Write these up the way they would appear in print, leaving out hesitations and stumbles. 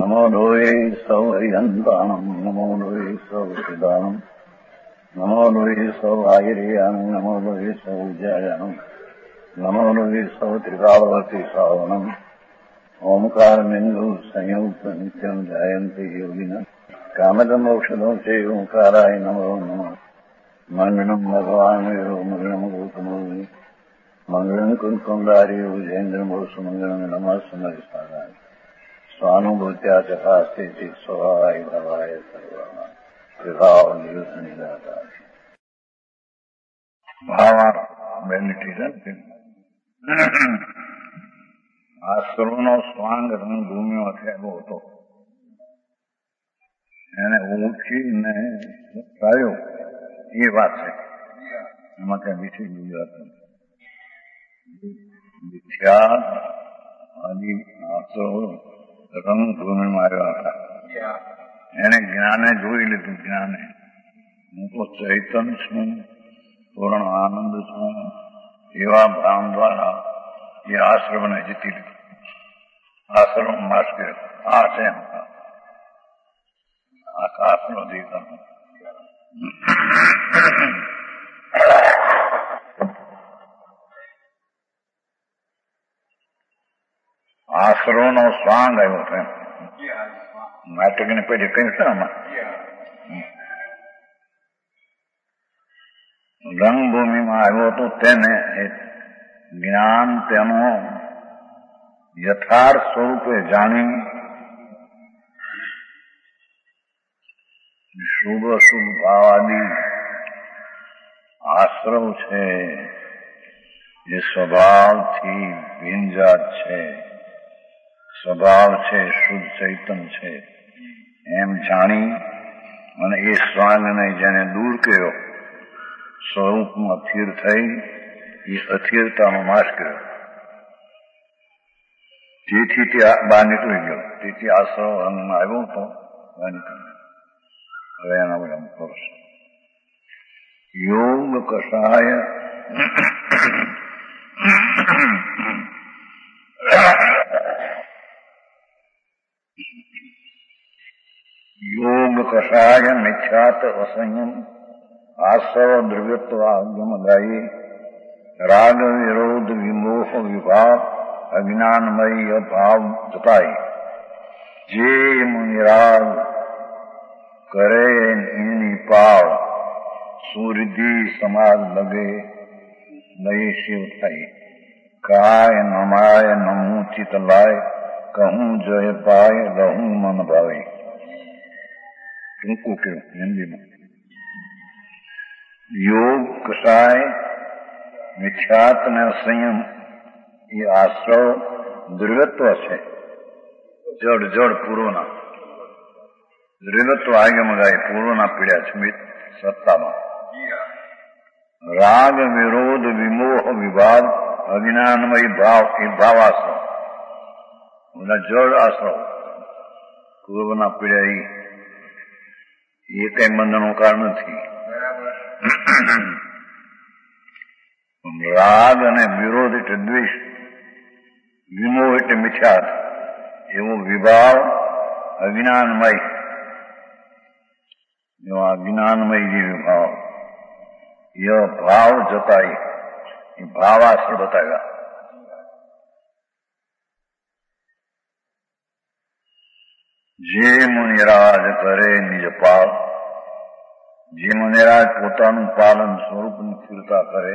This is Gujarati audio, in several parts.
नमो लोये सौहरिहन्ताणम् नमो लोये सौहृदानम् नमो लोये सौहायिर्यानम् नमो लोये सौज्यायानम् नमो लोये सौत्रिकावती सावनम् ओंकारमिन्दु संयुक्त नित्यम् जायन्ति योगिनः कामदमोक्षदो च ओंकाराय नमो नमः मङ्गलम् भगवान् वीरो मङ्गलम् गौतमो मङ्गलम् कुन्कुण्डारि विजेन्द्रमोसु मङ्गलम् नमः समरिसाराय स्वानुभूत्या चकास्ते स्वभावाय भवाय सर्वः विभाव निदाता भावार मेडिटेशन આ સર્વનો સ્વાંગ રંગભૂમિઓ થયેલો હતો એને ઓળખીને થયો એ વાત છે એમાં ક્યાં વિશે ગુજરાત મિથ્યા આદિ આસો રંગભૂમિમાં આવ્યા હતા એને જ્ઞાને જોઈ લીધું જ્ઞાને હું તો ચૈતન છું પૂર્ણ આનંદ છું એવા ભાવ દ્વારા એ આશ્રમને જીતી લીધું આશ્રમ માસ કર્યો આ છે આકાશનો દીકરો આશરોનો સ્વાંગ આવ્યો છે નાટકની પેઢી કહ્યું છે આમાં રંગભૂમિમાં આવ્યો હતો તેને જ્ઞાન તેનો યથાર્થ સ્વરૂપે જાણી શુભ અશુભ ભાવ આદિ આશ્રવ છે એ સ્વભાવથી ભીંજાત છે સ્વભાવ છે શુદ્ધ ચૈતન છે એમ જાણી અને એ સ્વાંગને જેને દૂર કર્યો સ્વરૂપમાં અસ્થિર થઈ એ અસ્થિરતાનો નાશ કર્યો તેથી તે બહાર નીકળી ગયો તેથી આશ્રવ રંગમાં આવ્યો હતો બહાર નીકળી ગયો હવે એના બધા કરશે યોગ કષાય યોગ કષાય મિથ્યાત અસંયમ આશ્રવ દ્રવ્યત્વ આગમદાયી રાગ વિરોધ વિમોહ વિભાવ અજ્ઞાનમય ભાવ જતાય જે મુનિરાગ કરે એની પાવ સુરિદ્ધિ સમાજ લગે લઈ શિવ થાય કાય નમાય નમું ચિત લાય કહું જય પાય રહું મન ભાવે ટૂંકું કહ્યું હિન્દીમાં યોગ કષાય મિથ્યાત ને સંયમ એ આશ્રવ દૃઢત્વ છે જડ જડ પૂર્વના દૃઢત્વ આગમગાય પૂર્વના પીડ્યા છે સત્તામાં રાગ વિરોધ વિમોહ વિવાદ અજ્ઞાનમય ભાવ એ ભાવાશ્રવ બધા જડ આશ્રવ પૂર્વના પીડ્યા એ કઈ બંધનનું કારણ નથી રાગ અને વિરોધ એટલે દ્વેષ વિમોહ એટલે મિથ્યાત એવો વિભાવ અજ્ઞાનમય એવો અજ્ઞાનમય જે વિભાવ એ ભાવ જતાય એ ભાવાશ્ર બતાવ્યા જે મુનિરાજ કરે નિજ પાલ જે મુનિરાજ પોતાનું પાલન સ્વરૂપની સ્થિરતા કરે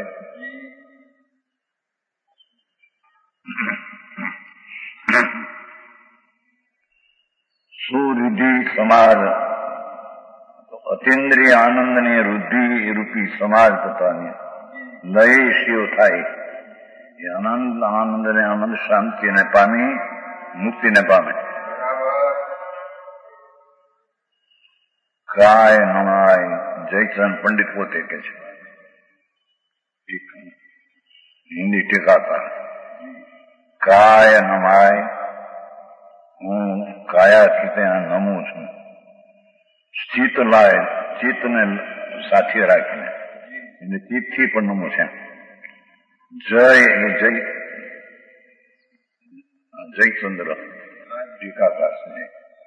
સુરિદ્ધિ સમાજ અતિન્દ્રિય આનંદની વૃદ્ધિ રૂપી સમાજ પોતાની લય શિવ થાય એ આનંદ ને આનંદ શાંતિને પામી મુક્તિને પામે કાય નમાય જયચંદ પંડિત પોતે કે છે હિન્દી ટીકાકાર કાય નમાય હું કાયાથી ત્યાં નમું છું ચિત્ત લાય ચિત્તને સાથે રાખીને એટલે ચિત્તથી પણ નમું છે જય એ જયચંદ્ર ટીકાકાર છે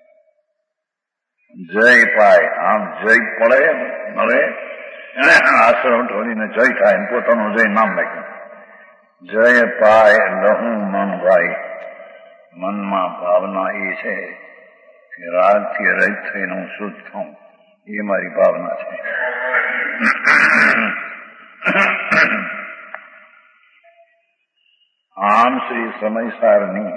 જય પાય. આમ જય પડે મળે, આશ્રમ છોડીને જય થાય, પોતાનું જય નામ નાખ્યું. જય પાય લહું મન ભાઈ. મનમાં ભાવના એ છે કે રાગથી રહિત થઈને હું શુદ્ધ થઉં, એ મારી ભાવના છે. આમ શ્રી સમયસારની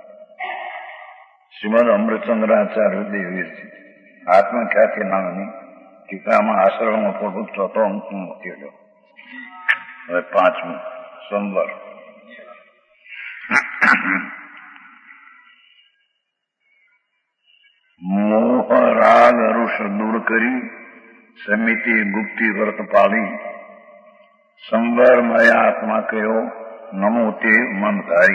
શ્રીમદ અમૃતચંદ્રાચાર્ય દેવી આત્મખ્યાતિ નામની ટીકામાં આશ્રમમાં પોતું ચોથો અંક મૂકેલો. હવે 5મું સંવર. મોહ રાગ અરુષ દૂર કરી સમિતિ ગુપ્તિ વ્રત પાળી સંવર મયા આત્મા કયો નમો તે મન ધારી.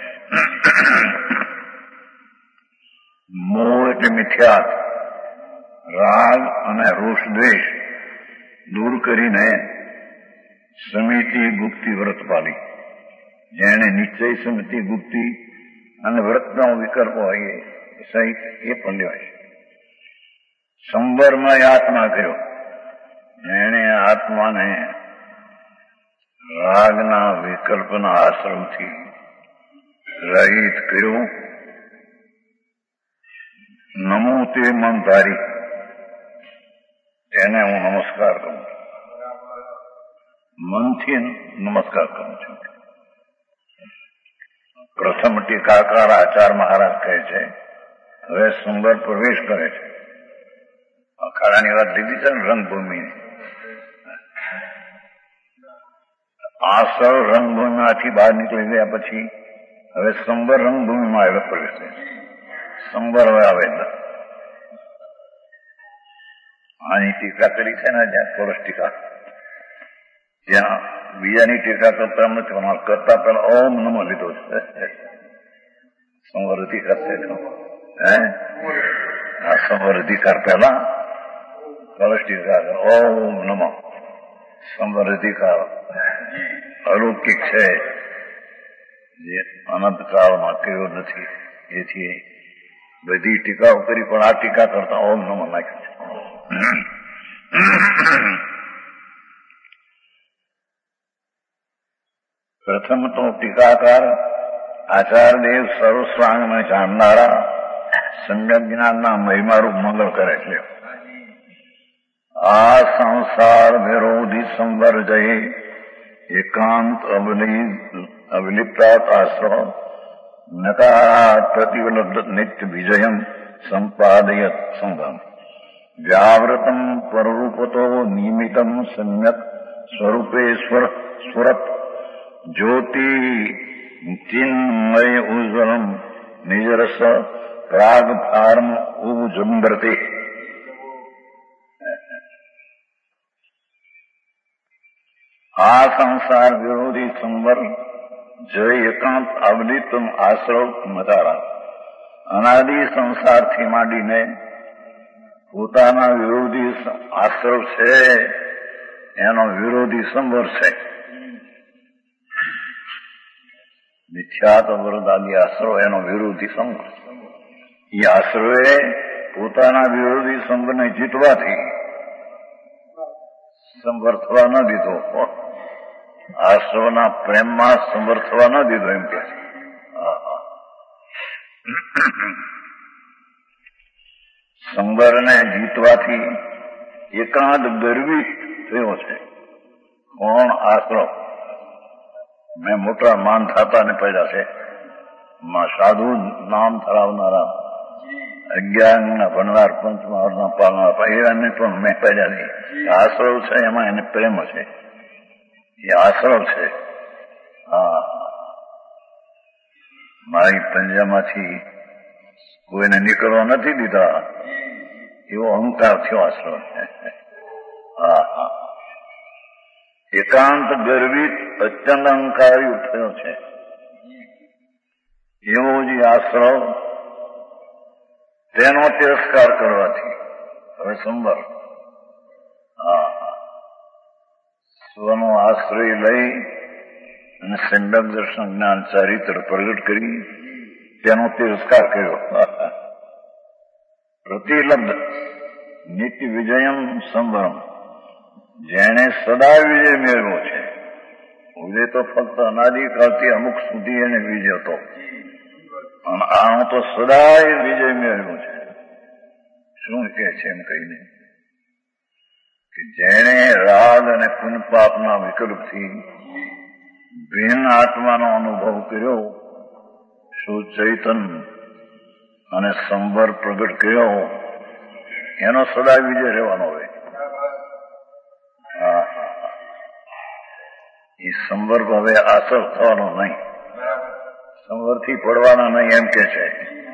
મોહ એટલે મિથ્યા, રાગ અને રોષ દ્વેષ દૂર કરીને સમિતિ ગુપ્તિ વ્રત પાળી. જેને નિશ્ચય સમિતિ ગુપ્તિ અને વ્રતનો વિકલ્પ હોય સહિત એ પણ લેવાય. સંવરમાં આત્મા કર્યો, એણે આત્માને રાગના વિકલ્પના આશ્રમથી રહિત કર્યો. નમો તે મન ધારી, તેને હું નમસ્કાર કરું, મનથી નમસ્કાર કરું છું. પ્રથમ ટીકાકાર આચાર્ય મહારાજ કહે છે, હવે સુંદર પ્રવેશ કરે છે. અખાડાની વાત લીધી છે ને, રંગભૂમિની. આ સરળ રંગભૂમિમાંથી બહાર નીકળી ગયા પછી હવે સંબર રંગભૂમિમાં આવે પ્રવેશ છે. સંબર હવે આવે આની ટીકા કરી છે ને, જ્યાં થોડસ ટીકા, જ્યાં બીજાની ટીકા કરતા એમ નથી, કરતા પેલા ઓમ નમો લીધો છે. સંવર અધિકાર છે આ સંવર અધિકાર પહેલા કલશ ટીકા ઓમ નમો. સંવર અધિકાર અલૌકિક છે, જે અનંત કાળમાં કર્યો નથી. એથી બધી ટીકાઓ કરી, પણ આ ટીકા કરતા ઓમ નમો નાખ્યું છે. પ્રથમ તો ટીકાકાર આચાર્યદેવ સર્વસ્વાંગને જાણનારા સમ્યક જ્ઞાનના મહિમારૂપ મંગળ કરે છે. આ સંસાર વિરોધી સંવર જય એકાંત અવલિપ્તાત આશ્રમ નકારાત પ્રતિવલબ્ધ નિત્ય વિજયમ સંપાદયત સંગમ વ્યાવૃતમ પરરૂપતો નિમિતમ સમ્યક સ્વરૂપેશ્વર સ્વરત જ્યોતિ ચિન્મય ઉજ્જવલમ નિજરસ પ્રાગ ભારમ ઉજંબરતે. આ સંસાર વિરોધી સંવર જય એકાંત અવલિપ્તમ આશ્રવ મતારા. અનાદિ સંસારથી માંડીને પોતાના વિરોધી આશ્રવ છે, એનો વિરોધી સંવર છે. મિથ્યાત વરદાદી આશ્રવ એનો વિરોધી સંવર. એ આશ્રવે પોતાના વિરોધી સંવરને જીતવાથી સંવર થવા ન દીધો, આશ્રવના પ્રેમમાં સંવર થવા ન દીધો, એમ કે સંવરને જીતવાથી એકાંત ગર્વિત થયો છે. કોણ? આશ્રવ. મેં મોટા માન થાતાને પડ્યા છે, સાધુ નામ ધરાવનારા, અજ્ઞાનના ભણનાર, પંચમહારના પાલનાર, એને પણ મેં પડ્યા નહીં. આશ્રવ છે, એમાં એને પ્રેમ છે, એ આશ્રવ છે. હા, મારી પંજામાંથી કોઈને નીકળવા નથી દીધા, એવો અહંકાર થયો આશ્રવ. હા હા, એકાંત ગર્વિત અત્યંત અહંકારી થયો છે, એવો જે આશ્રવ, તેનો તિરસ્કાર કરવાથી હવે સંવર. હા, સ્વનો આશ્રય લઈ અને સમ્યક દર્શન જ્ઞાન ચારિત્ર પ્રગટ કરી તેનો તિરસ્કાર કર્યો. પ્રતિલબ્ધ નિત્ય વિજયમ સંવરમ, જેણે સદા વિજય મેળવ્યો છે. વિજય તો ફક્ત અનાદિકાળથી અમુક સુધી એને વિજય હતો, અને આ તો સદાય વિજય મેળવ્યો છે. શું કે છે એમ કહીને કે જેણે રાગ અને પુનપાપના વિકલ્પથી ભિન્ન આત્માનો અનુભવ કર્યો, શું ચૈતન અને સંવર પ્રગટ કર્યો, એનો સદા વિજય રહેવાનો હોય. એ સંવર્ગ હવે આસર થવાનો નહીં, સંવરથી પડવાના નહીં એમ કે છે.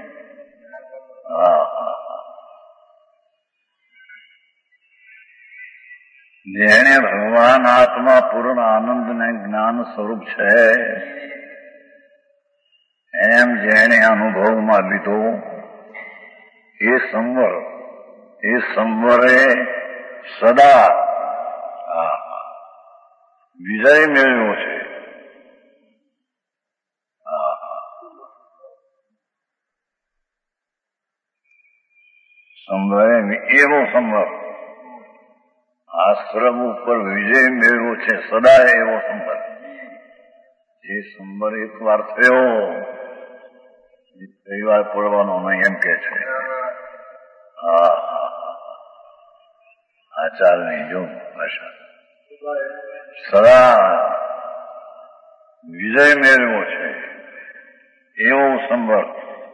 જેણે ભગવાન આત્મા પૂર્ણ આનંદ ને જ્ઞાન સ્વરૂપ છે, એમ જેણે અનુભવમાં લીધો એ સંવરે સદા વિજય મેળવ્યો છે. સંવરે એવો સંવર, આશ્રમ ઉપર વિજય મેળવ્યો છે, સદા એવો સંવર. જે સંવર એક વાર થયો એ કઈ વાર પડવાનો નહીં એમ કે છે. આચારની જો ભાષા સદા વિજય મેળવ્યો છે એવો સંવર.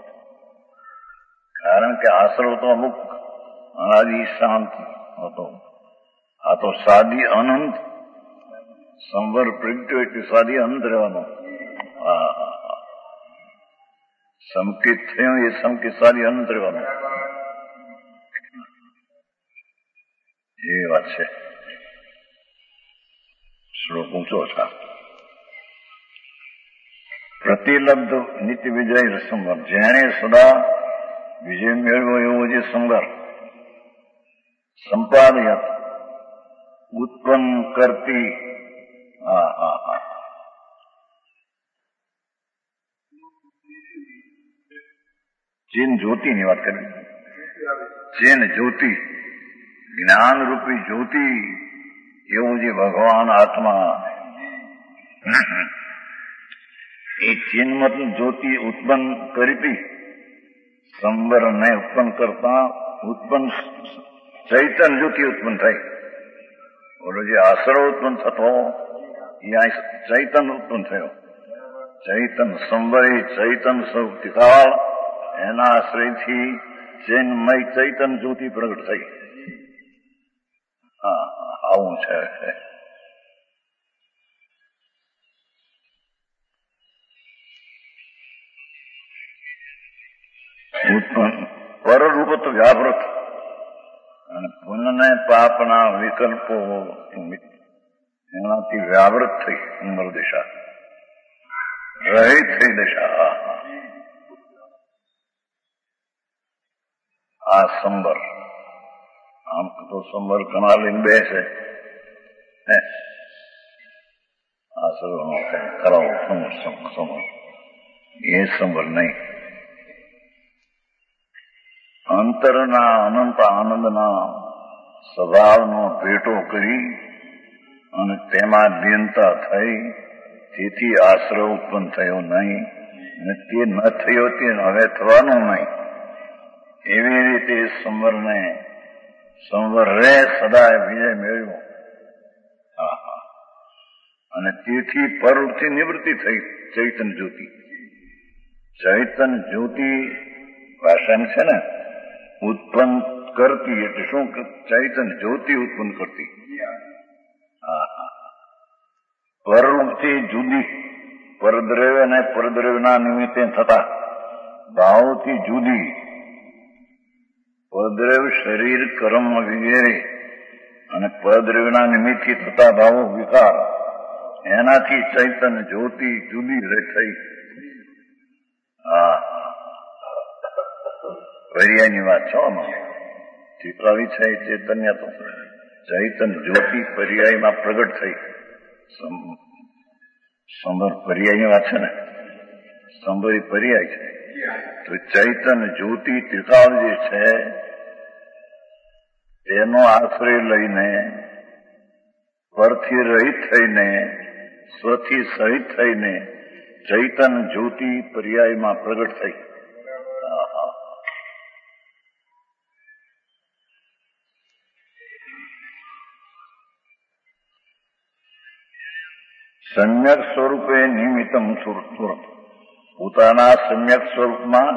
કારણ કે આશ્રવ તો અમુક અનાદિ શાંત હતો, આ તો સાદી અનંત સંવર પ્રગટ્યો એટલે સાદી અનંત રહેવાનો. સંકિત થયું એ સંકિત સાદી અનંત રહેવાનો. એ વાત છે. શ્લોક ઊંચો છે. પ્રતિલબ્ધ નિત્ય વિજય સંવર, જેણે સદા વિજય મેળવ્યો એવો જે સંવર સંપાદયત ઉત્પન્ન કરતી ચીન જ્યોતિની વાત કરવી. ચીન જ્યોતિ, જ્ઞાનરૂપી જ્યોતિ એવું જે ભગવાન આત્મા, એ ચિન્મત જ્યોતિ ઉત્પન્ન કરી સંવરને ઉત્પન્ન કરતા ચૈતન જ્યોતિ ઉત્પન્ન થઈ. ઓલો જે આશ્રવ ઉત્પન્ન થતો એ ચૈતન ઉત્પન્ન થયો. ચૈતન સંવરે ચૈતન સૌતિકાળ, એના આશ્રયથી ચિન્મય ચૈતન જ્યોતિ પ્રગટ થઈ. આવું છે. ઉત્પન્ન પરરૂપ તો વ્યાવૃત, અને પુનઃ પાપના વિકલ્પો એનાથી વ્યાવૃત થઈ સુંદર દિશા, રહિત થઈ દિશા. આ સંબર, આમ તો સંબર કણા લઈને બેસે, આ સર્વનો કરાવો સંબર, એ સંબર નહીં. અંતરના અનંત આનંદના સ્વભાવનો ભેટો કરી અને તેમાં લીનતા થઈ, તેથી આશ્રય ઉત્પન્ન થયો નહીં, અને તે ન થયો તે હવે થવાનું નહીં. એવી રીતે સંવરે સદા વિજય મેળવ્યો, અને તેથી પરથી નિવૃત્તિ થઈ ચૈતન જ્યોતિ. ચૈતન જ્યોતિ ભાષણ છે ને, ઉત્પન્ન કરતી એટલે શું? ચૈતન જ્યોતિ ઉત્પન્ન કરતી. પરરૂપથી જુદી, પરદ્રવ્ય અને પરદ્રવ્યના નિમિત્તે થતા ભાવથી જુદી, પરદ્રવ્ય શરીર કર્મ વગેરે અને પરદ્રવ્યના નિમિત્તથી થતા ભાવો વિકાર, એનાથી ચૈતન જ્યોતિ જુદી થઈ. પર્યાયની વાત છો આમાં. ચિત્રાવી છે ચૈતન્ય તો ચૈતન જ્યોતિ પર્યાયમાં પ્રગટ થઈ. સંવર પર્યાયની વાત છે ને, સંવરી પર્યાય છે. તો ચૈતન જ્યોતિ ત્રિકાળ જે છે તેનો આશ્રય લઈને પરથી રહિત થઈને સ્વથી સહિત થઈને ચૈતન જ્યોતિ પર્યાયમાં પ્રગટ થઈ. સમ્યક સ્વરૂપે નિમિત્તમ સુરત પોતાના સમ્યક સ્વરૂપમાં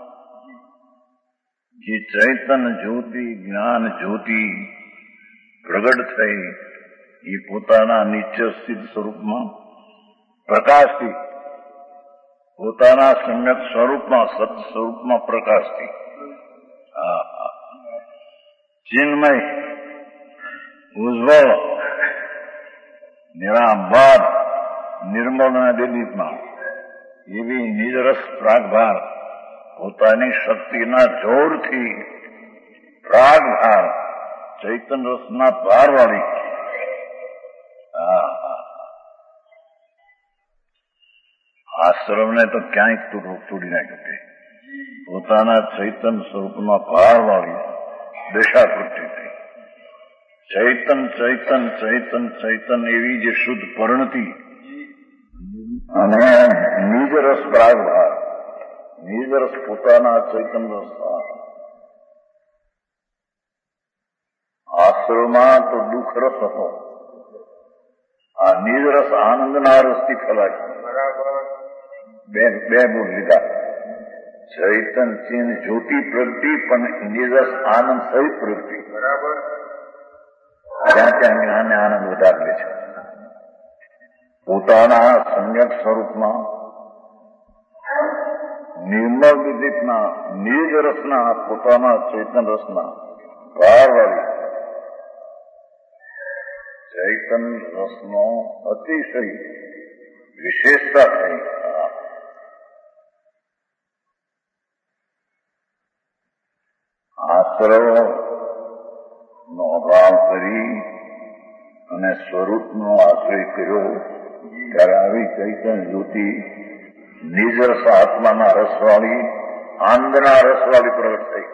જે ચૈતન જ્યોતિ જ્ઞાન જ્યોતિ પ્રગટ થઈ એ પોતાના નિત્ય સ્થિત સ્વરૂપમાં પ્રકાશથી પોતાના સમ્યક સ્વરૂપમાં સત સ્વરૂપમાં પ્રકાશથી ચિન્મય ઉજ્જવળ નિરાભાર નિર્મળ અને દિલીપમાં એવી નિજરસ પ્રાગભાર પોતાની શક્તિના જોરથી પ્રાગભાર ચૈતન રસના ભારવાળી આશ્રમને તો ક્યાંય તોડી નાખ્યો. પોતાના ચૈતન સ્વરૂપમાં ભારવાળી દશાકૃતિ થઈ. ચૈતન ચૈતન ચૈતન ચૈતન એવી જે શુદ્ધ પરિણતિ અને નિજરસ પ્રાગભાર નિજરસ પોતાના ચૈતન રસ આશ્રમમાં તો દુઃખ રસ હતો. આ નિજરસ આનંદના રસથી ફેલાય. બે બોલ લીધા. ચૈતન ચિહ્ન જ્યોતિ પ્રગતિ પણ નિજરસ આનંદ સહિત પ્રગતિ. ત્યાં ત્યાં જ્ઞાન આનંદ વધારે છે. પોતાના સમ્યક સ્વરૂપમાં નિર્મળ વિદિતના નિજ રસના પોતાના ચૈતન રસના ભારવાળી ચૈતન રસનો અતિશય વિશેષતા થઈ. આશ્રવ નો અભાવ કરી અને સ્વરૂપનો આશ્રય કર્યો ત્યારે આવી ચૈતન જ્યોતિ નિજરસ આત્માના રસવાળી આનંદના રસવાળી પ્રગટ થઈ.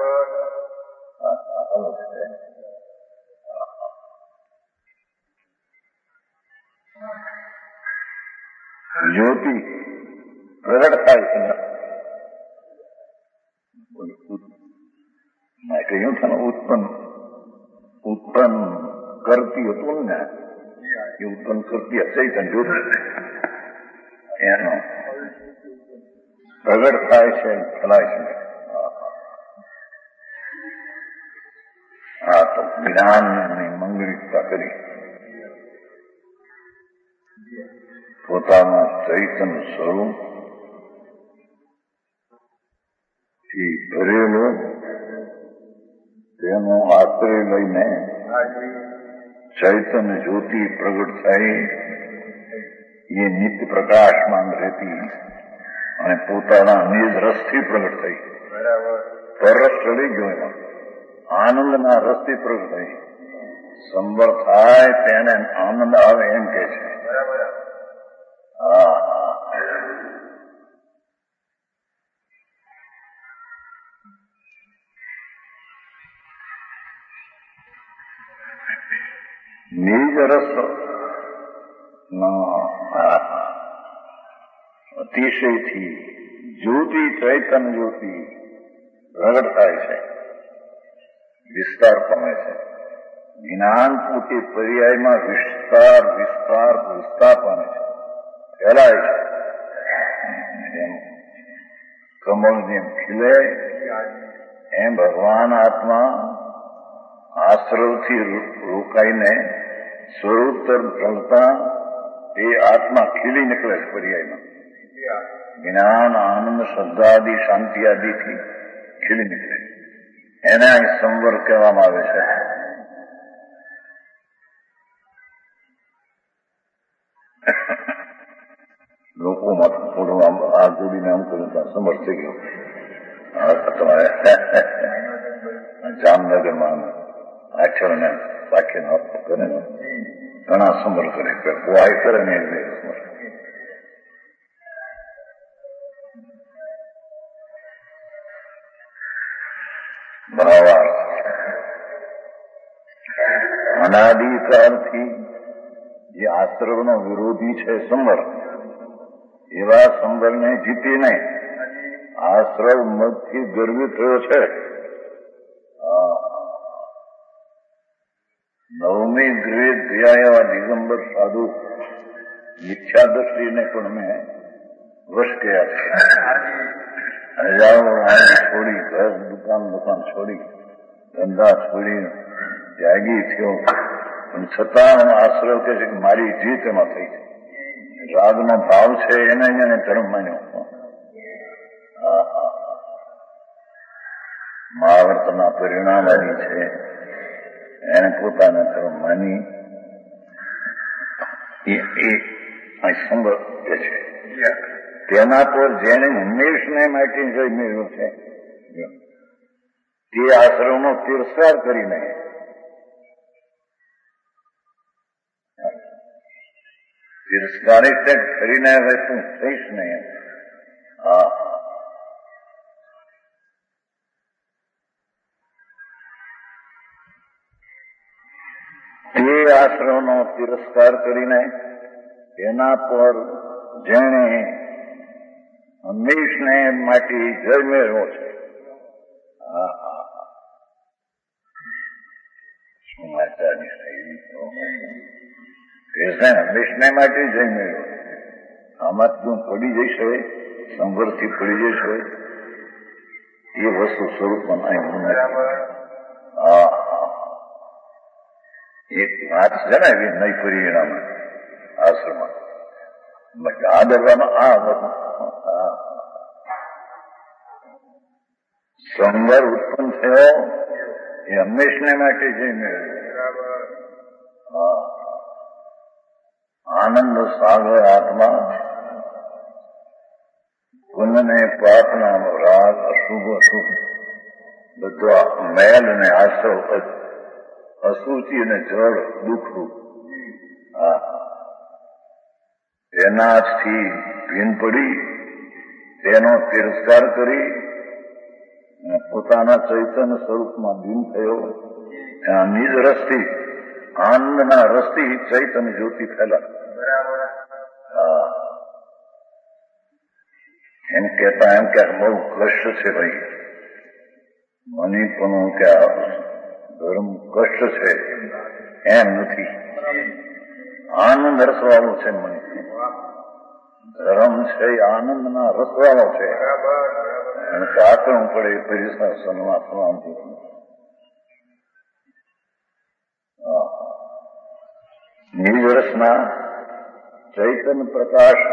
જ્યોતિ પ્રગટ થાય છે. કહ્યું છે ને ઉત્પન્ન કરતી હતું ને એ ઉત્પન્ન કરતી ચૈતન જ્યોતિ એનો પ્રગટ થાય છે ફેલાય છે. આ તો જ્ઞાનની મંગળિકતા કરી પોતાના ચૈતન સ્વરૂપ થી ભરેલો તેનો આશ્રય લઈને ચૈતન જ્યોતિ પ્રગટ થઈ. એ નિત્ય પ્રકાશમાન રહેતી અને પોતાના નિજ રસથી પ્રગટ થઈ. પરરસ ચડી ગયો એમાં આનંદના રસથી પ્રગટ થઈ. સંબર થાય તેને આનંદ આવે એમ કે છે. નિજ રસ અતિશયથી જ્યોતિ ચૈતન જ્યોતિ પ્રગટ થાય છે, વિસ્તાર પામે છે. જ્ઞાન પોતે પર્યાયમાં વિસ્તાર વિસ્તાર વિસ્તાર પામે છે, ફેલાય છે. જેમ કમળ જેમ ખીલે એમ ભગવાન આત્મા આશ્રવથી રોકાઈને સ્વરૂપ તરફ ઢળતા એ આત્મા ખીલી નીકળે છે પર્યાયમાં. જ્ઞાન આનંદ શ્રદ્ધા આદિ શાંતિ આદિથી ખીલી નીકળે. એને અહીં સંવર કહેવામાં આવે છે. લોકોમાં થોડું આમ આ જોડીને આમ કર્યું તો સમર થઈ ગયો. તમારે જામનગરમાં આઠને રાખીને કરે ઘણા સમર કરે, વાય કરે ને એટલે સમર. બરાબર અનાદિકાળથી જે આશ્રવનો વિરોધી છે સંવર, એવા સંવરને જીતીને આશ્રવ મતથી ગર્વિત થયો છે. નવમી ગ્રેડ થયા એવા દિગંબર સાધુ મિથ્યા દ્રષ્ટિને પણ મેં વશ કર્યા છે. હજારો છોડી, ઘર દુકાન છોડી, ધંધા છોડી ત્યાગી થયો, પણ છતાં આશ્રવ કે છે કે મારી જીત એમાં થઈ છે. રાગનો ભાવ છે એને એને ધર્મ માન્યો. મહાવર્તના પરિણામ આવી છે, એને પોતાના ધર્મ માની એ સંભવ કે છે. તેના પર જેને હંમેશને માટે જઈ મેળવ્યો છે તે આશ્રમનો તિરસ્કાર કરીને તિરસ્કારિત કરીને હવે તું થઈશ નહીં. તે આશ્રમનો તિરસ્કાર કરીને તેના પર જેણે હંમેશને માટે જય મેળવ્યો છે. શું આચાર્ય હંમેશને માટે જય મેળવ્યો. આમાં તું પડી જઈશ, હવે સંવરથી પડી જઈશ, હવે એ વસ્તુ સ્વરૂપમાં એક વાત જણાવી નહીં પરિણામ આશ્રમમાં આ દરવામાં સંવર ઉત્પન્ન થયો એ હંમેશને માટે જઈને આનંદ સાગર આત્મા પુણ્યને પાપના રાગ અશુભ અશુભ બધા મેલ અને આશ્રવ અસુચિ અને જળ દુઃખરૂપ તેનાથી ભીન પડી તેનો તિરસ્કાર કરી પોતાના ચૈતન્ય સ્વરૂપમાં ભીન થયો. નિજ રસથી આનંદના રસથી ચૈતન્ય જ્યોતિ ફેલા. એમ કહેતા એમ કે બહુ કષ્ટ છે ભાઈ, મને પણ કે ધર્મ કષ્ટ છે એમ નથી. આનંદ રસવાળો છે. મને ધર્મ છે આનંદના રસવાળો છે. અને આચરણ પડે પરિસર સન્માન નિજ રસના ચૈતન્ય પ્રકાશ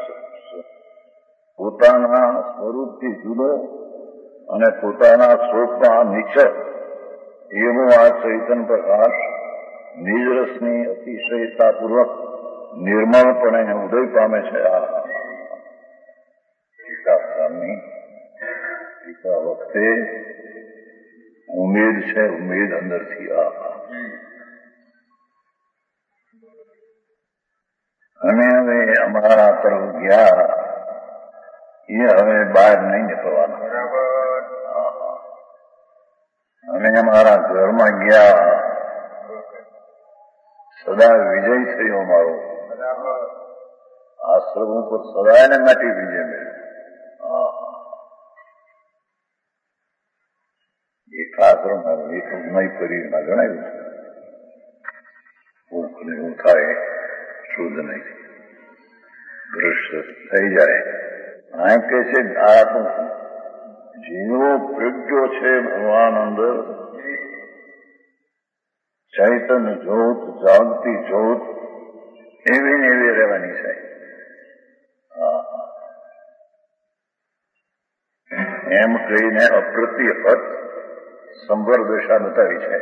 પોતાના સ્વરૂપથી જુદો અને પોતાના સ્વરૂપમાં નીચે એવો આ ચૈતન્ય પ્રકાશ નિજ રસની અતિશયતાપૂર્વક નિર્મળપણે ઉદય પામે છે. ટીકા વખતે ઉમેદ છે, ઉમેદ અંદરથી અમે હવે અમારા તરફ ગયા એ હવે બહાર નહીં નીકળવાના. અમે અમારા ઘરમાં ગયા, સદા વિજય થયો અમારો. આશ્રમ ઉપર સદાયને માટે વિજય મેળવ્યો. એક આશ્રમ એક નહીં પરિમાં જણાવ્યું છે. ભૂખને એવું થાય શુદ્ધ નહીં, ભ્રષ્ટ થઈ જાય. આ કે છે આ જેવો પ્રજ્ઞો છે ભગવાન અંદર ચૈતન્ય જ્યોત, જાગતી જ્યોત એવી ને એવી રહેવાની છે. એમ કહીને અપ્રતિહત સંવર દશા બતાવી છે.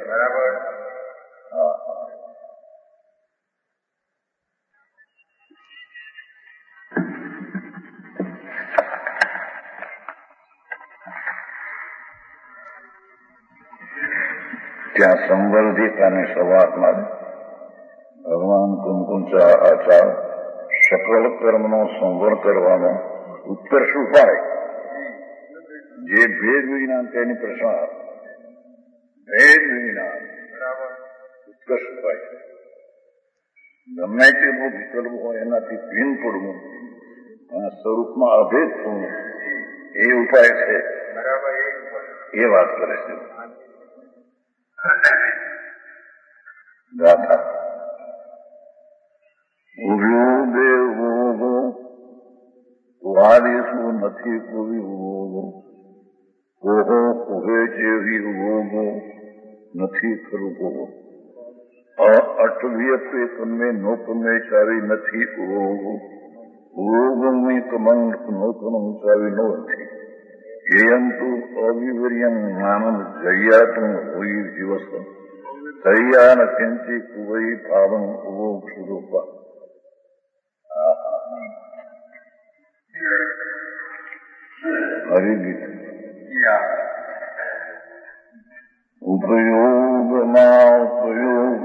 ત્યાં સંવર્ધિતાની સવારમાં ભગવાન કુમકુંચા આચાર સકળ કર્મનો સંવર કરવાનો ઉત્તર શું પાડે? જે ભેદ વિજ્ઞાન તેની પ્રશ્ન ભેદ વિજ્ઞાન ઉત્કર્ષ હોય. ગમે તેવો વિકલ્પ હોય એનાથી ભિન્ન પડવું અને સ્વરૂપમાં અભેદ થવું એ ઉપાય છે. એ વાત કરે છે ગાથા. ઉભ્યો બે ઉભો વારીશું નથી કોઈ ઉભો ઓહો ઉભે જેવી ઉભો નથી ખરું અટવ્યતે કમે નોકમે ચાવી નથી ઉગમે કમંગ નોકમ ચાવી નથી એયંતુ અવિવર્યમ જ્ઞાનમ જયાતું હોય દિવસ તૈયાર કિંચી કુવઈ ભાવમ ઉભો ક્ષુરૂપા. હરિગીત. ઉપયોગમાં ઉપયોગ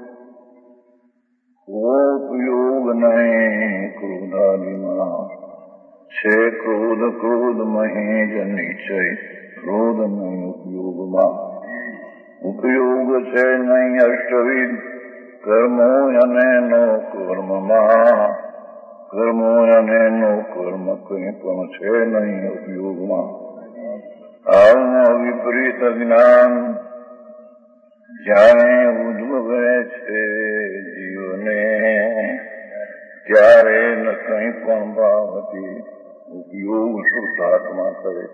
ઉપયોગ નહીં ક્રોધાદિમાં છે. ક્રોધ ક્રોધ મહે જ નિશ્ચય ક્રોધ નહીં ઉપયોગમાં. ઉપયોગ છે નહીં અષ્ટવિધ કર્મો અને નો કર્મમાં. કર્મો અને નો કર્મ કંઈ પણ છે નહીં ઉપયોગમાં. આવું વિપરીત જ્ઞાન જ્યારે ઉદ્ભવે છે જીવને ત્યારે ન કંઈ પણ ભાવથી ઉપયોગ શુદ્ધાત્મા કરે.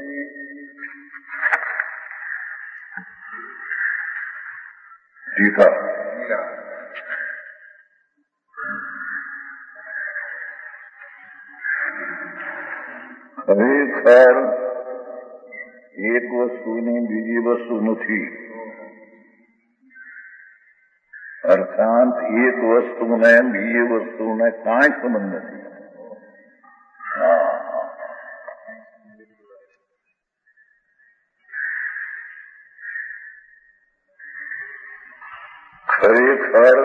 ટીકા. ખરેખર એક વસ્તુની બીજી વસ્તુ નથી. અર્થાત એક વસ્તુને બીજી વસ્તુને કાંઈ સંબંધ નથી. ખરેખર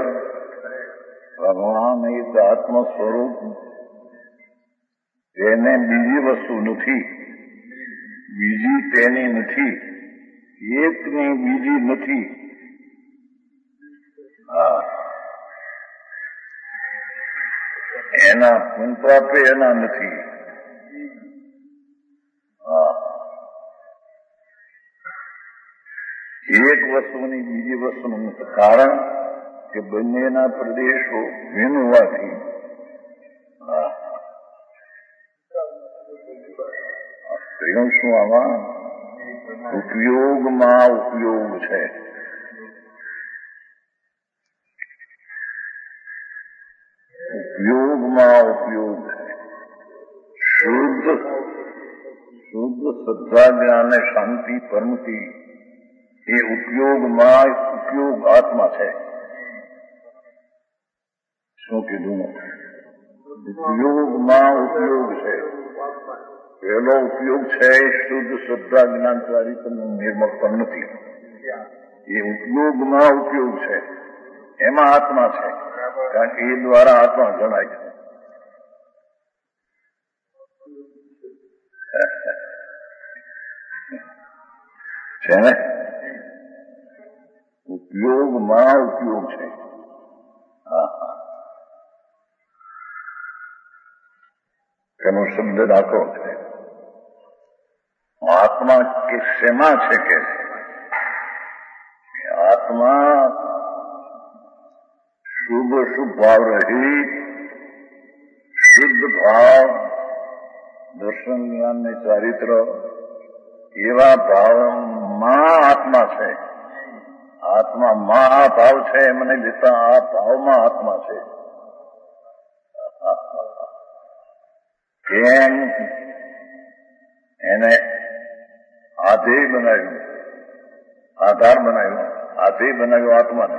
ભગવાન એક આત્મ સ્વરૂપ તેને બીજી વસ્તુ નથી. બીજી તેની નથી. એકની બીજી નથી. એના પુનપ્રાપે એના નથી. એક વસ્તુની બીજી વસ્તુનું કારણ કે બંનેના પ્રદેશો ભિન્ન હોવાથી શું આમાં ઉપયોગમાં ઉપયોગ છે. ઉપયોગમાં ઉપયોગ છે. શુદ્ધ શ્રદ્ધા જ્ઞાન શાંતિ પરમતિ એ ઉપયોગમાં ઉપયોગ આત્મા છે. શું કીધું? ઉપયોગમાં ઉપયોગ છે. પહેલો ઉપયોગ છે શુદ્ધ શ્રદ્ધા જ્ઞાન ચારિત્રનું નિર્મળ પણ નથી. એ ઉપયોગમાં ઉપયોગ છે. એમાં આત્મા છે. કારણ કે એ દ્વારા આત્મા જણાય છે ને. ઉપયોગમાં ઉપયોગ છે. એનો શબ્દ દાખલો છે. આત્મા કે શેમાં છે કે આત્મા શુભ શુભ ભાવ રહિત શુદ્ધ ભાવ દર્શન જ્ઞાન ને ચારિત્ર એવા ભાવમાં આત્મા છે. આત્મામાં આ ભાવ છે મને લેતા આ ભાવમાં આત્મા છે. કેમ એને આધેય બનાવ્યું, આધાર બનાવ્યો, આધેય બનાવ્યો આત્માને.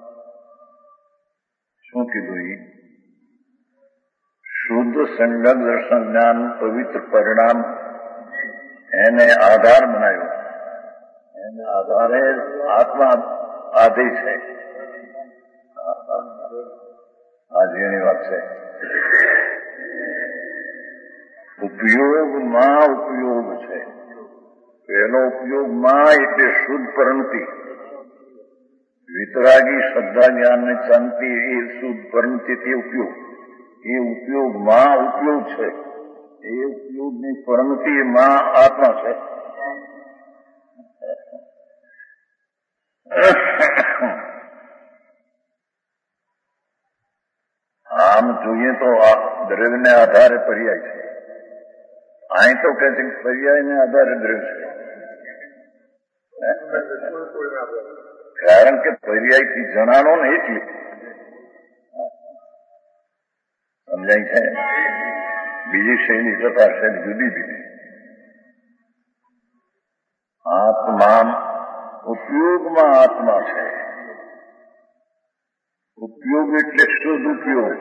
શું કીધું? એ શુદ્ધ સંગત દર્શન જ્ઞાન પવિત્ર પરિણામ એને આધાર બનાવ્યો. એને આધારે આત્મા આધેય છે. આ જેની વાત છે. ઉપયોગમાં ઉપયોગ છે. પહેલો ઉપયોગમાં એટલે શુદ્ધ પરણતિ. વિતરાગી શ્રદ્ધા જ્ઞાન ને શાંતિ એ શુદ્ધ પરિણતિ તે ઉપયોગ, એ ઉપયોગમાં ઉપયોગ છે, એ ઉપયોગની પરિણતિમાં આત્મા છે. આમ જોઈએ તો દ્રવ્યને આધારે પર્યાય છે. અહીં તો કે છે પર્યાયને આધારે દ્રવ્ય છે, કારણ કે પર્યાયથી જણાનો ને એટલે સમજાય છે. બીજી શૈલી કરતા શૈલી જુદી જુદી. આત્મા ઉપયોગમાં આત્મા છે. ઉપયોગ એટલે શુદ્ધ ઉપયોગ.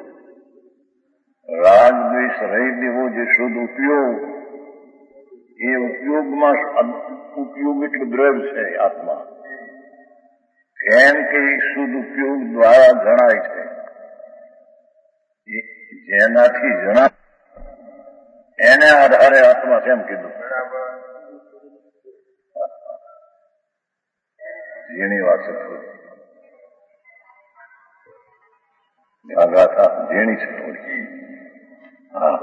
રાગ દ્વેષ રહી દેવો જે શુદ્ધ ઉપયોગ, એ ઉપયોગમાં ઉપયોગ એટલે દ્રવ્ય છે આત્મા. કેમ કે શુદ્ધ ઉપયોગ દ્વારા જણાય છે, જેનાથી જણાય એને આધારે આત્મા છે એમ કીધું. જેની વાત છે આ ગાથા જેણી છે થોડી. હા,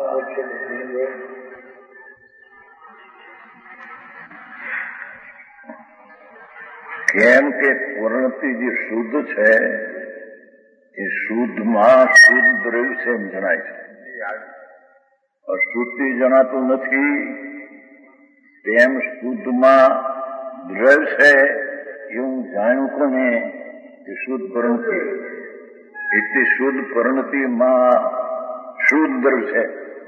કેમ કે પૂર્ણતિ જે શુદ્ધ છે એ શુદ્ધમાં શુદ્ધ દ્રવ્ય છે એમ જણાય છે. અશુદ્ધિ જણાતું નથી, તેમ શુદ્ધમાં દ્રવ્ય છે એવું જાણ્યું કોને? કે શુદ્ધ પરિણતિ. એટલે શુદ્ધ પરિણતિમાં શુદ્ધ દ્રવ્ય છે.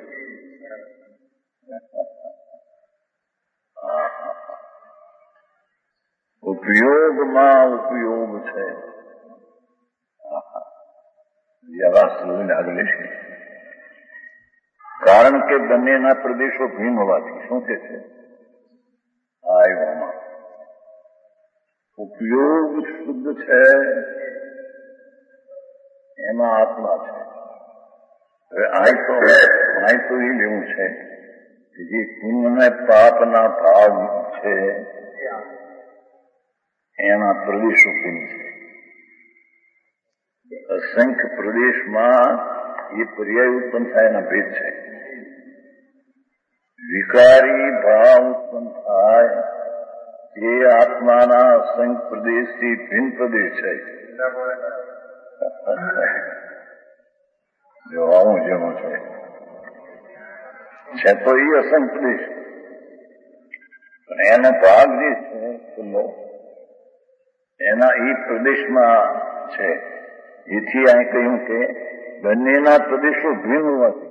ઉપયોગમાં ઉપયોગ છે. આગળ છે. કારણ કે બંનેના પ્રદેશો ભિન્ન હોવાથી શું કે છે? આયોમાં ઉપયોગ શુદ્ધ છે, એમાં આત્મા છે. હવે આ તો એ લેવું છે કે જે પુણ્ય પાપના ભાવ છે એના પ્રદેશો ભિન્ન છે. અસંખ્ય પ્રદેશમાં એ પર્યાય ઉત્પન્ન થાય એના ભેદ છે. વિકારી ભાવ ઉત્પન્ન થાય એ આત્માના અસંખ્ય પ્રદેશથી ભિન્ન પ્રદેશ છે. જો આવું જેવું છે તો એ અસંખ્ય પ્રદેશ, પણ એનો ભાગ જે છે ખુલ્લો એના એ પ્રદેશમાં છે. એથી અહીં કહ્યું કે બંનેના પ્રદેશો ભિન્ન હોવાથી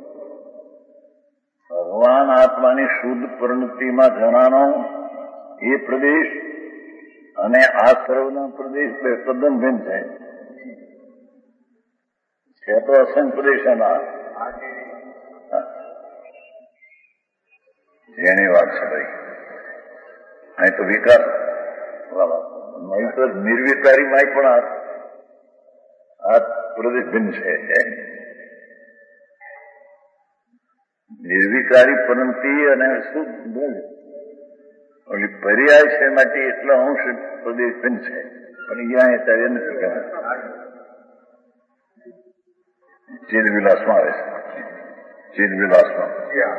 ભગવાન આત્માની શુદ્ધ પરિણતિમાં જણાનો એ પ્રદેશ અને આ સર્વના પ્રદેશ બે તદ્દન ભિન્ન છે તો અસંખ્ય પ્રદેશ એના જેની વાત છે ભાઈ. અહીં તો વિકાસ નિર્વિકારીમાં પણ આ પ્રદેશ ભિન્ન છે. નિર્વિકારી પરિણતિ અને શુદ્ધ પર્યાય છે માટે એટલો અંશ પ્રદેશ ભિન્ન છે, પણ અહીંયા અત્યારે નથી કહેવાય. ચિદવિલાસમાં આવે છે. ચિદવિલાસમાં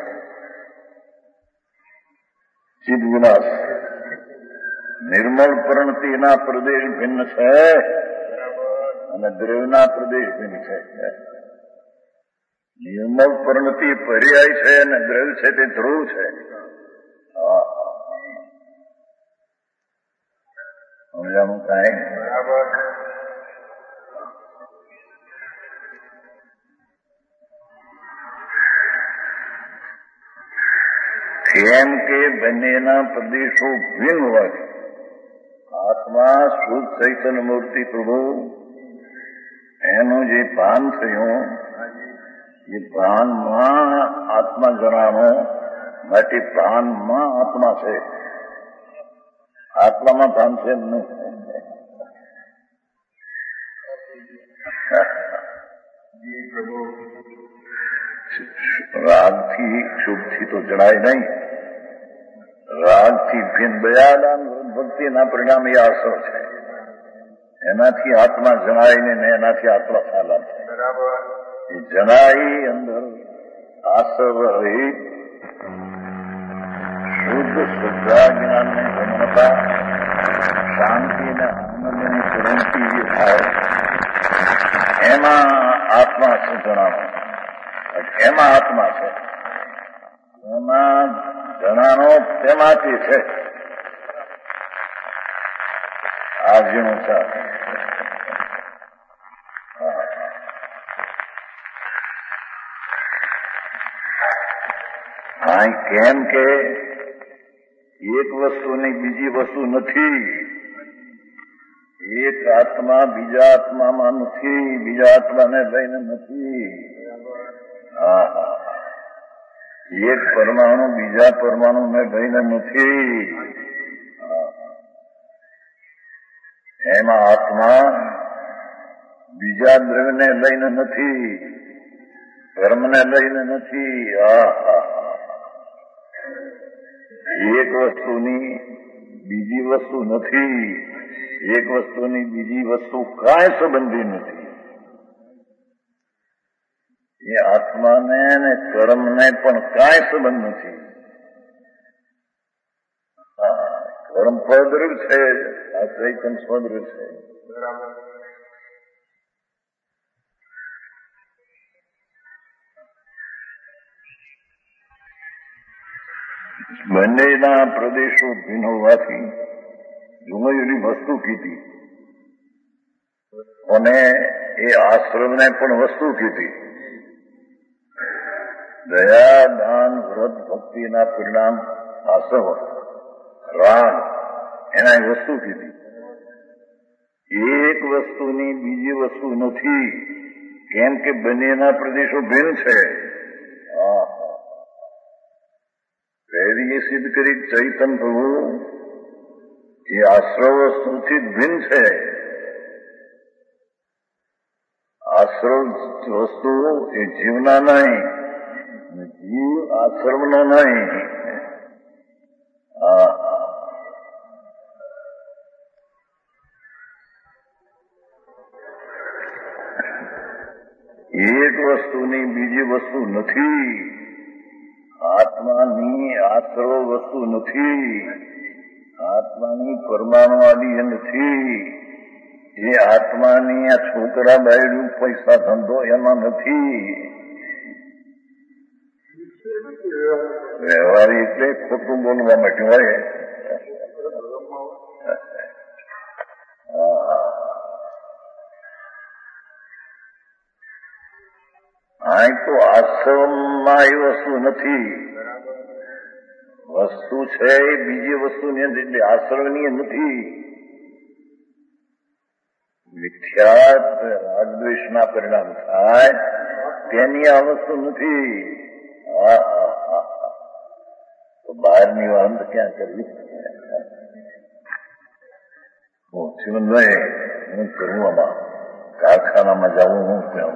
ચિદવિલાસ નિર્મળ પરિણતિના પ્રદેશ ભિન્ન છે અને દ્રવ્યના પ્રદેશ ભિન્ન છે. નિર્મળ પરિણતિ પર્યાય છે અને દ્રવ્ય છે તે ધ્રુવ છે. સમજાનું કાંઈ કેમ કે બંનેના પ્રદેશો ભિન્ન હોવાથી આત્મા શુદ્ધ ચૈતન્ય મૂર્તિ પ્રભુ એનું જે ભાન થયું એ ભાનમાં આત્મા જણાનો માટે ભાનમાં આત્મા છે, આત્મામાં ભાન છે નહીં. રાગથી શુભથી તો જણાય નહીં. રાગથી ભિન્ન બયાદાન ભક્તિના પરિણામ એ આસર છે. એનાથી આત્મા જણાય ને એનાથી આત્મા ચાલા છે. એ જણાઈ અંદર આસવ રહિત શુદ્ધ શ્રદ્ધા જ્ઞાનને ગમનતા શાંતિ અને આનંદની ક્રાંતિ જે થાય એમાં આત્મા છે જણાવો. એમાં આત્મા છે, એમાં જણાનો તેમાંથી છે. આ જેનું છે કેમ કે એક વસ્તુની બીજી વસ્તુ નથી. એક આત્મા બીજા આત્મામાં નથી, બીજા આત્માને લઈને નથી. એક પરમાણુ બીજા પરમાણુને લઈને નથી. એમાં આત્મા બીજા દ્રવ્યને લઈને નથી, કર્મને લઈને નથી. એક વસ્તુની બીજી વસ્તુ નથી, એક વસ્તુની બીજી વસ્તુ કાંઈ સંબંધી નથી. એ આત્માને ને કર્મને પણ કાંઈ સંબંધ નથી. કર્મ ફળદ્રુપ છે, આ ચૈતન્ય સ્વદ્રુપ છે. બંનેના પ્રદેશો ભિન્ન હોવાથી જુદી વસ્તુ કીધી અને એ આશ્રમને પણ વસ્તુ કીધી. દયા, દાન, વ્રત, ભક્તિના પરિણામ આસવ, રાગ એના વસ્તુ કીધી. એક વસ્તુની બીજી વસ્તુ નથી, કેમ કે બંનેના પ્રદેશો ભિન્ન છે. પહેલી એ સિદ્ધ કરી ચૈતન્ય પ્રભુ એ આશ્રવ વસ્તુથી ભિન્ન છે. આશ્રવ વસ્તુ એ જીવના નહીં, જીવ આશ્રમનો નહીં. એક વસ્તુની બીજી વસ્તુ નથી, આત્માની આશ્રવ વસ્તુ નથી, આત્માની પરમાણુ આદિ નથી. એ આત્માની આ છોકરા બાયડું પૈસા ધંધો એમાં નથી. વ્યવહારી એટલે ખોટું બોલવા માટે હોય. અહીં તો આશ્રમમાં એ વસ્તુ નથી. વસ્તુ છે એ બીજી વસ્તુની અંદર, એટલે આશ્રમની નથી. મિથ્યાત રાગદ્વેષના પરિણામ થાય તેની આ વસ્તુ નથી. તો બહારની વાત ક્યાં કરવી? હું જીવન નહીં, હું કરું આમાં કારખાનામાં જવું, હું ક્યાં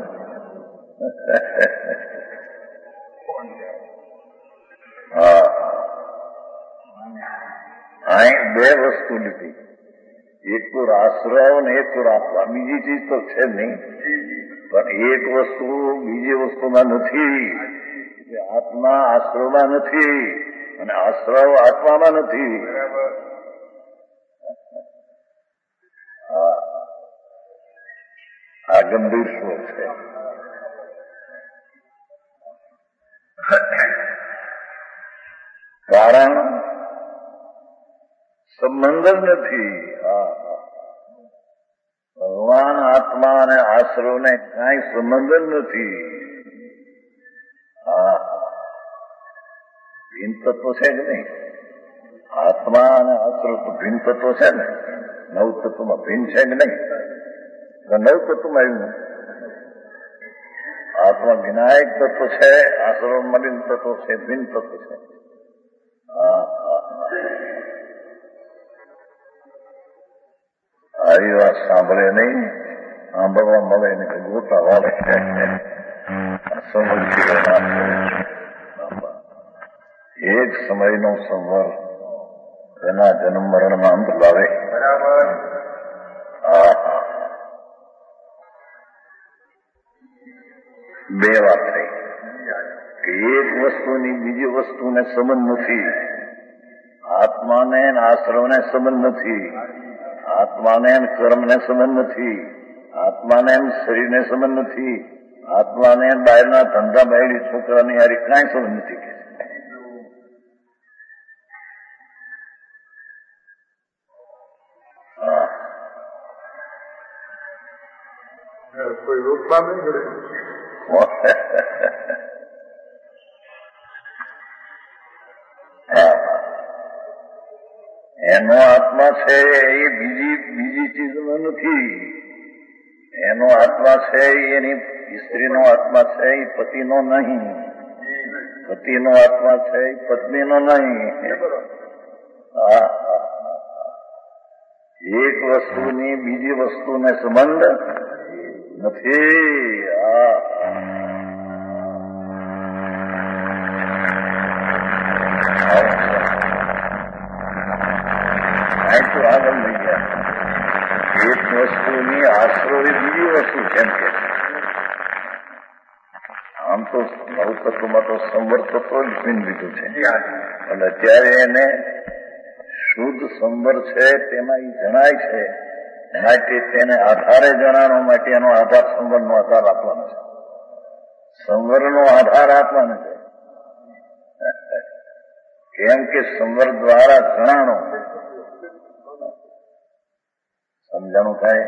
અહીં બે વસ્તુ લીધી, એક તો આશ્રવ ને એક તો રાખવા. બીજી ચીજ તો છે નહીં, પણ એક વસ્તુ બીજી વસ્તુમાં નથી. એટલે આત્મા આશ્રવમાં નથી અને આશ્રવ આત્મામાં નથી. આ ગંભીર શ્લોક છે. કારણ સંબંધ જ નથી. ભગવાન આત્મા અને આશ્રવને કાંઈ સંબંધ જ નથી. ભિન્ન તત્વ છે કે નહીં? આત્મા અને આશ્રવ તો ભિન્ન તત્વ છે ને. નવ તત્વમાં ભિન્ન છે કે નહીં? નવ તત્વમાં આવ્યું. આત્મા વિનાયક તત્વ છે, આશ્રવ મલિન તત્વ છે, ભિન્ન તત્વ છે. આવી વાત સાંભળે નહીં, સાંભળવા મળે ને કે ગોતા વાળે એક સમયનો સંવર એના જન્મ મરણમાં અંત લાવે. બે વાત થઈ કે એક વસ્તુની બીજી વસ્તુને સંબંધ નથી, આત્માને આશ્રવને સંબંધ નથી, આત્માને કર્મને સંબંધ નથી, આત્માને શરીરને સંબંધ નથી, આત્માને બહારના ધંધા બહારી છોકરાની યારી કાંઈ સંબંધ નથી કે કોઈ રૂપમાં નહીં કરે. એનો આત્મા છે એ બીજી ચીજનો નથી. એનો આત્મા છે એની સ્ત્રીનો આત્મા છે એ પતિનો નહીં, પતિનો આત્મા છે એ પત્નીનો નહીં. એક વસ્તુની બીજી વસ્તુને સંબંધ નથી. તો આગળ લઈ ગયા. એક વસ્તુની આશ્રય બીજી વસ્તુ કેમ કે આમ તો નવ તત્વમાં તો સંવર તત્વ જ ભીન લીધું છે, અને અત્યારે એને શુદ્ધ સંવર છે તેમાં એ જણાય છે, માટે તેને આધારે જણાવવા માટે એનો આધાર સંવરનો આધાર આપવાનો છે, સંવરનો આધાર આપવાનો છે. કેમ કે સંવર દ્વારા જણાણો સમજાણું થાય.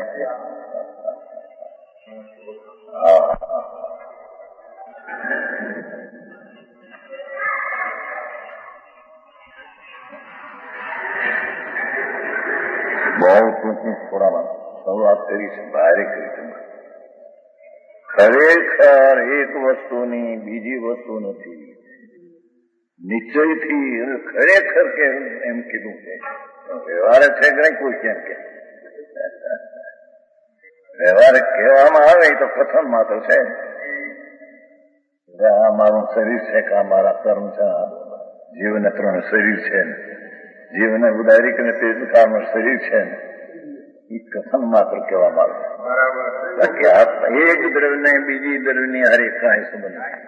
બહુ ટૂંકી થોડામાં શરૂઆત કરી છે, બહારે કરી છે. ખરેખર એક વસ્તુની બીજી વસ્તુ નથી. નિશ્ચયથી ખરેખર કે એમ કીધું છે. વ્યવહારે છે કે નહીં કોઈ કેમ કે વ્યવહારે કહેવામાં આવે તો કથન માત્ર છે. આ મારું શરીર છે કે આ મારા કર્મ છે. જીવને 3 શરીર છે, જીવને ઉદારીક અને તેજકારનું શરીર છે, એ કથન માત્ર કહેવામાં આવે છે. એક દ્રવ્યને બીજી દ્રવ્યની હારે કાંઈ સંબંધ નહીં.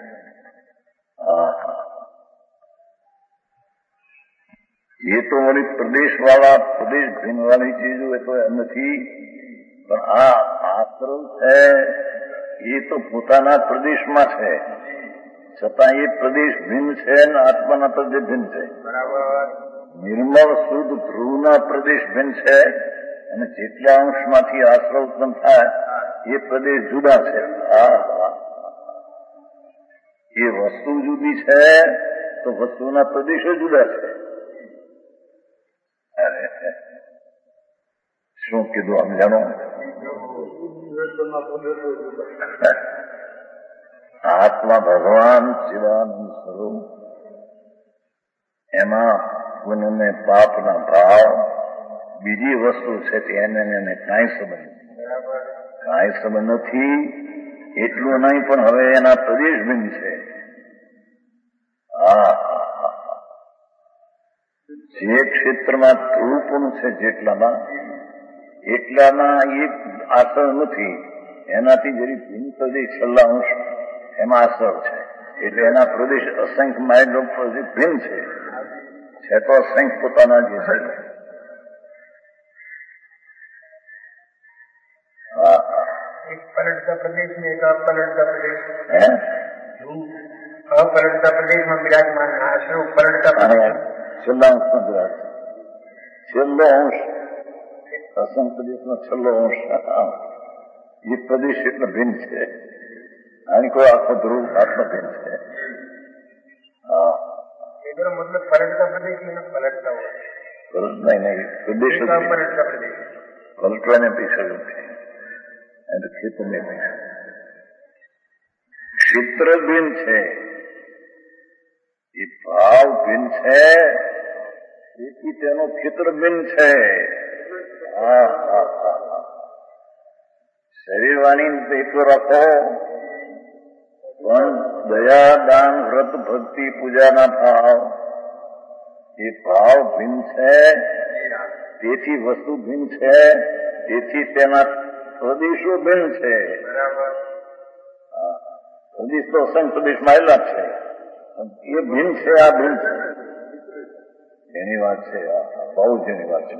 એ તો વળી પ્રદેશવાળા પ્રદેશ ભિન્નવાળી ચીજો એ તો એમ નથી, પણ આ આશ્રમ છે એ તો પોતાના પ્રદેશમાં છે, છતાં એ પ્રદેશ ભિન્ન છે અને આત્માના પ્રદેશ ભિન્ન છે. નિર્મળ શુદ્ધ ધ્રુવના પ્રદેશ ભિન્ન છે, અને જેટલા અંશમાંથી આશ્રય ઉત્પન્ન થાય એ પ્રદેશ જુદા છે. એ વસ્તુ જુદી છે તો વસ્તુના પ્રદેશો જુદા છે. શું કીધું આમ જાણો? આત્મા ભગવાન શિવાનંદ સ્વરૂપ, એમાં પુણ્ય પાપના ભાવ બીજી વસ્તુ છે તેને કાંઈ સંબંધ નથી. એટલું નહીં, પણ હવે એના પ્રદેશ ભિન્ન છે. જે ક્ષેત્રમાં ધ્રુવપૂર્ણ છે એટલાના એક આસર નથી. એનાથી જરી ભિન્ન પ્રદેશ છેલ્લા અંશ એમાં આસર છે, એટલે એના પ્રદેશ અસંખ્ય માઇલ પ્રદેશ ભિન્ન છે તો અસંખ્ય પોતાના જે છે. એક પલટતા પ્રદેશ ને એક અપલટતા પ્રદેશ, અપલટતા પ્રદેશમાં બિરાજમાન આશ્રમ પલટતા પ્રદેશ છેલ્લા અંશમાં બિરાજ, છેલ્લો અંશ અસંખ્ય પ્રદેશનો છેલ્લો અંશ એ પ્રદેશ એટલે ભિન્ન છે. આની કોઈ આખો ધ્રુવ આત્મ ભિન્ન છે. મતલબ પલટતા પ્રદેશ પલટતા હોય નહીં, પ્રદેશ પલટવાને પૈસા નથી. ક્ષેત્રને ક્ષેત્ર ભિન્ન છે, એ ભાવ ભિન્ન છે, તેથી તેનો ક્ષેત્ર ભિન્ન છે. શરીર વાણી પેટો રાખો, પણ દયા દાન વ્રત ભક્તિ પૂજાના ભાવ એ ભાવ ભિન્ન છે, તેથી વસ્તુ ભિન્ન છે, તેથી તેના પ્રદેશો ભિન્ન છે. પ્રદેશ તો અસંગ પ્રદેશમાં આવેલા છે, એ ભિન્ન છે, આ ભિન્ન છે. એની વાત છે, બહુ જ એની વાત છે.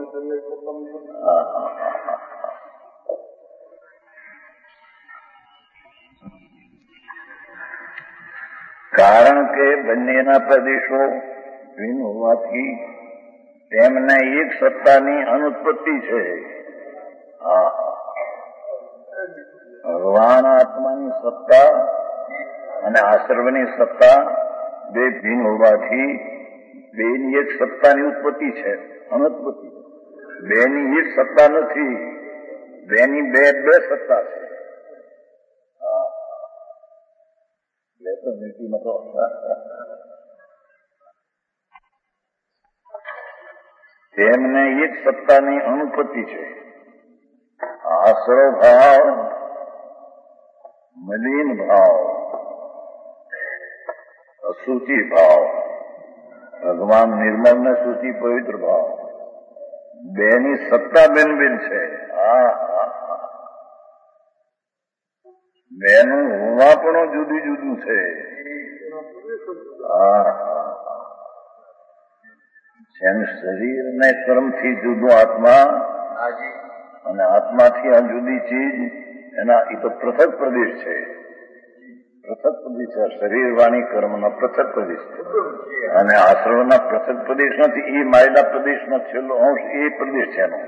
કારણ કે બંનેના પ્રદેશો ભિન્ન હોવાથી તેમને એક સત્તાની અનુત્પત્તિ છે. ભગવાન આત્માની સત્તા અને આશ્રવની સત્તા બે ભિન્ન હોવાથી બેની એક સત્તાની ઉત્પત્તિ છે, અનુત્પત્તિ. બેની એક સત્તા નથી, બેની બે સત્તા છે. તેમને એક સત્તાની અનુપત્તિ છે. આશ્રવ ભાવ, મલિન ભાવ, અશુચિ ભાવ, ભગવાન નિર્મળ ને શુચિ પવિત્ર ભાવ, બેની સત્તા બેન છે. બેનું હોવા પણ જુદું જુદું છે. જેમ શરીરને કર્મથી જુદો આત્મા અને આત્માથી આ જુદી ચીજ, એના એ તો પૃથક પ્રદેશ છે. પૃથક પ્રદેશ છે. શરીર વાણી કર્મનો પૃથક પ્રદેશ છે. અને આશ્રવના પૃથક પ્રદેશ નથી, એ માયલા પ્રદેશનો છેલ્લો અંશ એ પ્રદેશ છે એનો.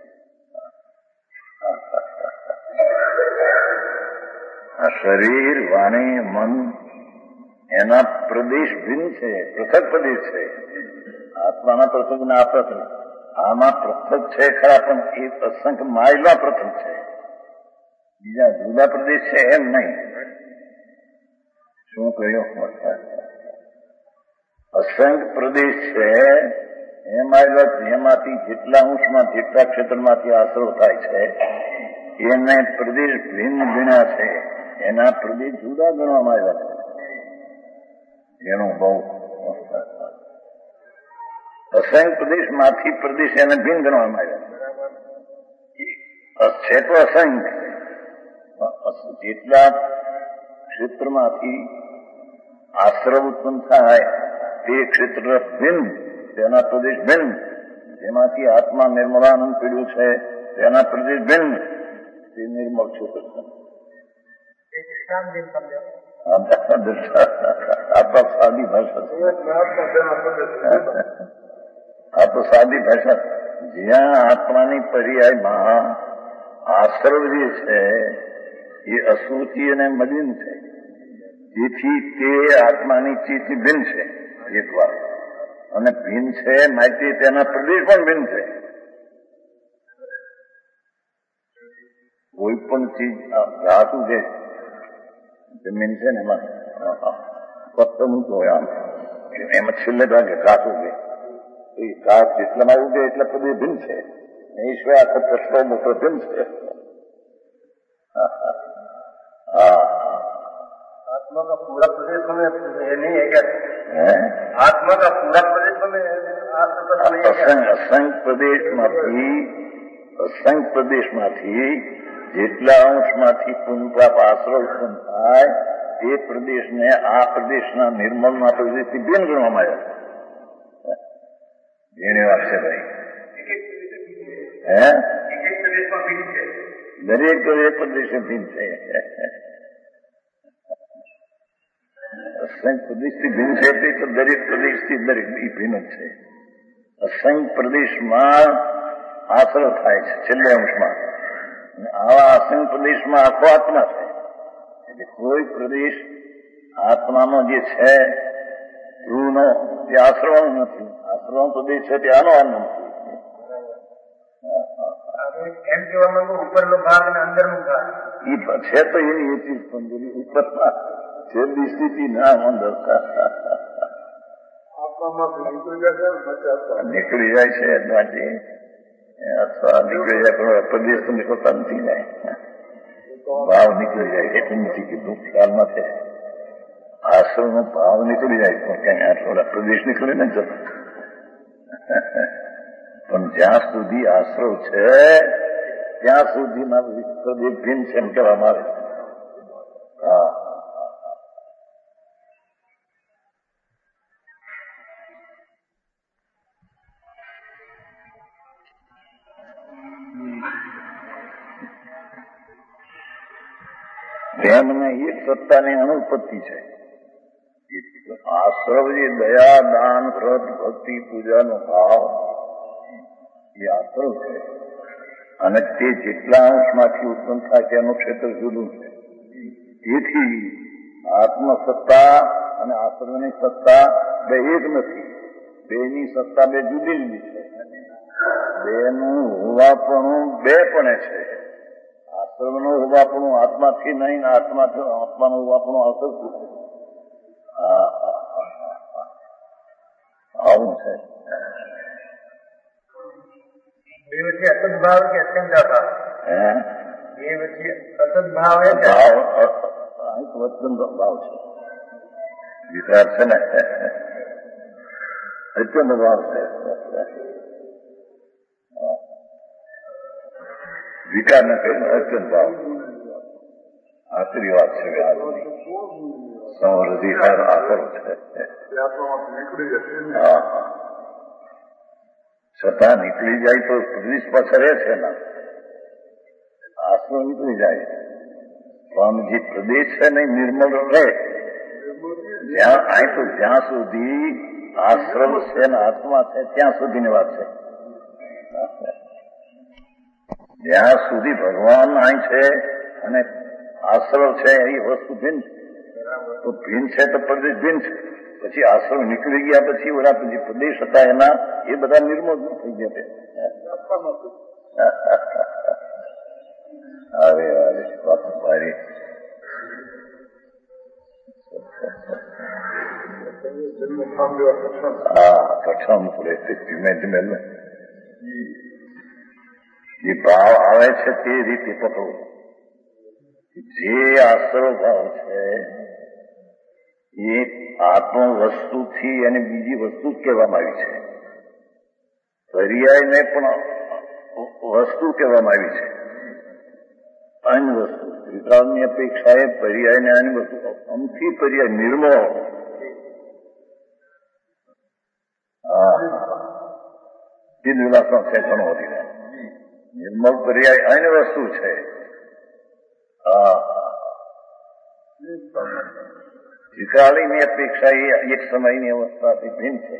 શરીર વાણી મન એના પ્રદેશ ભિન્ન છે, પૃથક પ્રદેશ છે. આત્માના પૃથક ને આ પૃથક. આમાં પૃથક છે ખરા, પણ એ અસંખ્ય માયલા પૃથક છે. બીજા જુદા પ્રદેશ છે એમ નહીં. શું કહ્યું? અસંખ્ય પ્રદેશ છે એમાંથી જેટલા અંશમાં જેટલા ક્ષેત્રમાંથી આશ્રવ થાય છે એને પ્રદેશ ભિન્ન ગણ્યા છે. એના પ્રદેશ જુદા ગણવામાં આવ્યા છે. એનું બહુ અસંખ્ય પ્રદેશમાંથી પ્રદેશ એને ભિન્ન ગણવામાં આવ્યા છે. તો અસંખ્ય જેટલા ક્ષેત્રમાંથી આશ્રવ ઉત્પન્ન થાય તે ક્ષેત્ર ભિન્ન, તેના પ્રદેશ ભિન્ન. જેમાંથી આત્મા નિર્મળાનંદ પીડ્યું છે તેના પ્રદેશ ભિન્ન, તે નિર્મળ ક્ષેત્ર છે. આ તો સાદી ભાષા છે. આ તો સાદી ભાષા. જ્યાં આત્માની પર્યાયમાં આશ્રવ જે છે એ અશુચિ અને મલિન છે, તેથી તે આત્માની ચીજથી ભિન્ન છે એક વાર. અને ભિન્ન છે માટે તેના પ્રદેશ પણ ભિન્ન છે. કોઈ પણ ચીજ ધાતુ છે, જમીન છે ને એમાં પત્તો મૂકો હોય આમ, એમાં છેલ્લે ભાગે ઘાસ ઉગે. એ ઘાસ જેટલામાં ઉગે એટલા પ્રદેશ ભિન્ન છે. ઈશ્વર આખો પ્રશ્નો મોટો ભિન્ન છે. आत्मा का पूरा प्रदेश हमें ये नहीं है क्या? आत्मा का पूरा प्रदेश हमें असंख्य प्रदेशમાંથી જેટલા અંશમાંથી પુનઃપ્રાપ આશ્રવ ઉત્પન્ન થાય તે પ્રદેશને આ પ્રદેશના નિર્મળના પ્રદેશથી ભિન્ન ગણવામાં આવ્યા. એની વાત છે ભાઈ. દરેક પ્રદેશ ભિન્ન છે. અસંખ્ય પ્રદેશથી ભિન્ન છે તે તો દરેક પ્રદેશથી દરેક ભિન્ન જ છે. અસંખ્ય પ્રદેશમાં આશ્રવ થાય છે છેલ્લે અંશમાં. આવા અસંખ્ય પ્રદેશમાં આખો આત્મા છે. એટલે કોઈ પ્રદેશ આત્માનો જે છે ધ્રુવનો તે આશ્રવનો નથી. આશ્રવનો પ્રદેશ છે તે આનો નથી. એમ કહેવા માંગુ ઉપરનો ભાગ અને અંદરનો ભાગ છે તો એની એ ચીજ સમજેલી. ઉપરમાં છેલ્લી સ્થિતિ ના અંદર નીકળી જાય છે માટે અથવા નીકળી જાય પણ પ્રદેશ તો નીકળતા નથી જાય. ભાવ નીકળી જાય એટલું નથી કીધું. ખ્યાલમાં છે આશ્રમનો ભાવ નીકળી જાય પણ ક્યાંય આટલો પ્રદેશ નીકળી નથી જતો. પણ જ્યાં સુધી આશ્રવ છે ત્યાં સુધીના પ્રદેશ ભિન્ન છે એમ કહેવામાં આવે છે. તેમને એક સત્તાની અનુપત્તિ છે. આશ્રવ જે દયા, દાન, વ્રત, ભક્તિ, પૂજાનો ભાવ એ આશ્રવ છે. અને તે જેટલા અંશમાંથી ઉત્પન્ન થાય તેનું ક્ષેત્ર જુદું છે. તેથી આત્મસત્તા અને આશ્રવની સત્તા બે એક નથી. બેની સત્તા બે જુદી જુદી છે. બેનું હોવાપણું બે પણ છે. આશ્રવનું હોવાપણું આત્માથી નહીં, આત્માનું હોવાપણું આશ્રવથી છે. આવું છે. બે વચ્ચે અસદ ભાવ કે અત્યંત ભાવ? બે વચ્ચે અસદ ભાવ એ ભાવ અત્યંત ભાવ છે. વિચાર છે ને અત્યંત ભાવ છે. વિકાર ને કહીને અત્યંત ભાવ આખરી વાત છે. સમૃદ્ધિ આકરો છે. છતાં નીકળી જાય તો પ્રદેશ પાછળ રહે છે ને, આશ્રમ નીકળી જાય. પણ જે પ્રદેશ છે ને નિર્મળ રહે. જ્યાં સુધી આશ્રમ છે ને આત્મા છે ત્યાં સુધીની વાત છે. જ્યાં સુધી ભગવાન અહીં છે અને આશ્રમ છે એ વસ્તુ ભિન્ન છે. તો ભિન્ન છે તો પ્રદેશ ભિન્ન છે. પછી આશ્રમ નીકળી ગયા પછી બધા જે પ્રદેશ હતા એના એ બધા નિર્મૂળ થઈ ગયા. અરે અરે વાત મારી કઠણ પડે તે ધીમે ધીમે જે ભાવ આવે છે તે રીતે પકડો. જે આશ્રવ ભાવ છે એ આત્મ વસ્તુથી અને બીજી વસ્તુ જ કહેવામાં આવી છે. પર્યાયને પણ વસ્તુ કહેવામાં આવી છે. અન્ય વસ્તુ ત્રિકાળની અપેક્ષાએ પર્યાયને અન્ય વસ્તુ અમથી પર્યાય નિર્મળ. ચિદવિલાસનો છે ઘણો વધી નિર્મળ પર્યાય અન્ય વસ્તુ છે. ત્રિકાળીની અપેક્ષા એ એક સમયની અવસ્થાથી ભિન્ન છે.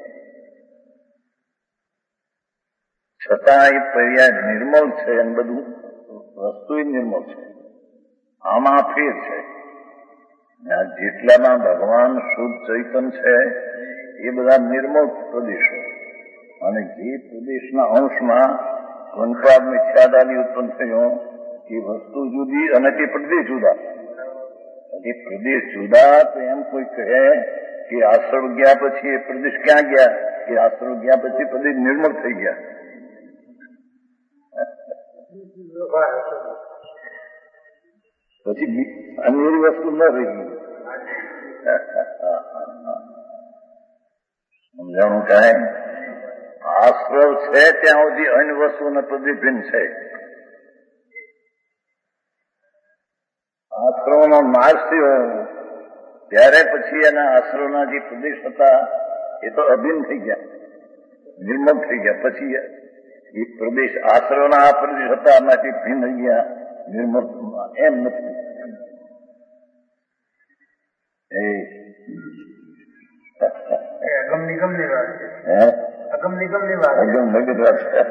છતાં એ પર્યાય નિર્મળ છે અને બધું વસ્તુ નિર્મળ છે. આમાં ફેર છે. જેટલામાં ભગવાન શુદ્ધ ચૈતન છે એ બધા નિર્મળ પ્રદેશો અને જે પ્રદેશના અંશમાં કંપાદ મિથ્યાદાદી ઉત્પન્ન થયો એ વસ્તુ જુદી અને તે પ્રદેશ જુદા. એ પ્રદેશ જુદા તો એમ કોઈ કહે કે આશ્રમ ગયા પછી એ પ્રદેશ ક્યાં ગયા કે આશ્રમ ગયા પછી પ્રદેશ નિર્મળ થઈ ગયા. પછી અન્ય વસ્તુ ન રહી. સમજાણું કહે આશ્રવ છે ત્યાં સુધી અન્ય વસ્તુ અને પ્રદેશ ભિન્ન છે. આશ્રમનો નાશ થયો ત્યારે પછી એના આશ્રમના જે પ્રદેશ હતા એ તો અભિન્ન થઈ ગયા, નિર્મળ થઈ ગયા. પછી એ પ્રદેશ આશ્રમના આ પ્રદેશ હતા એમાંથી ભિન્ન થઈ ગયા, નિર્મળ એમ નથી. અગમ નિગમ ની વાત છે. અગમ નિગમ ની વાત અગમ નિગમ વાત છે.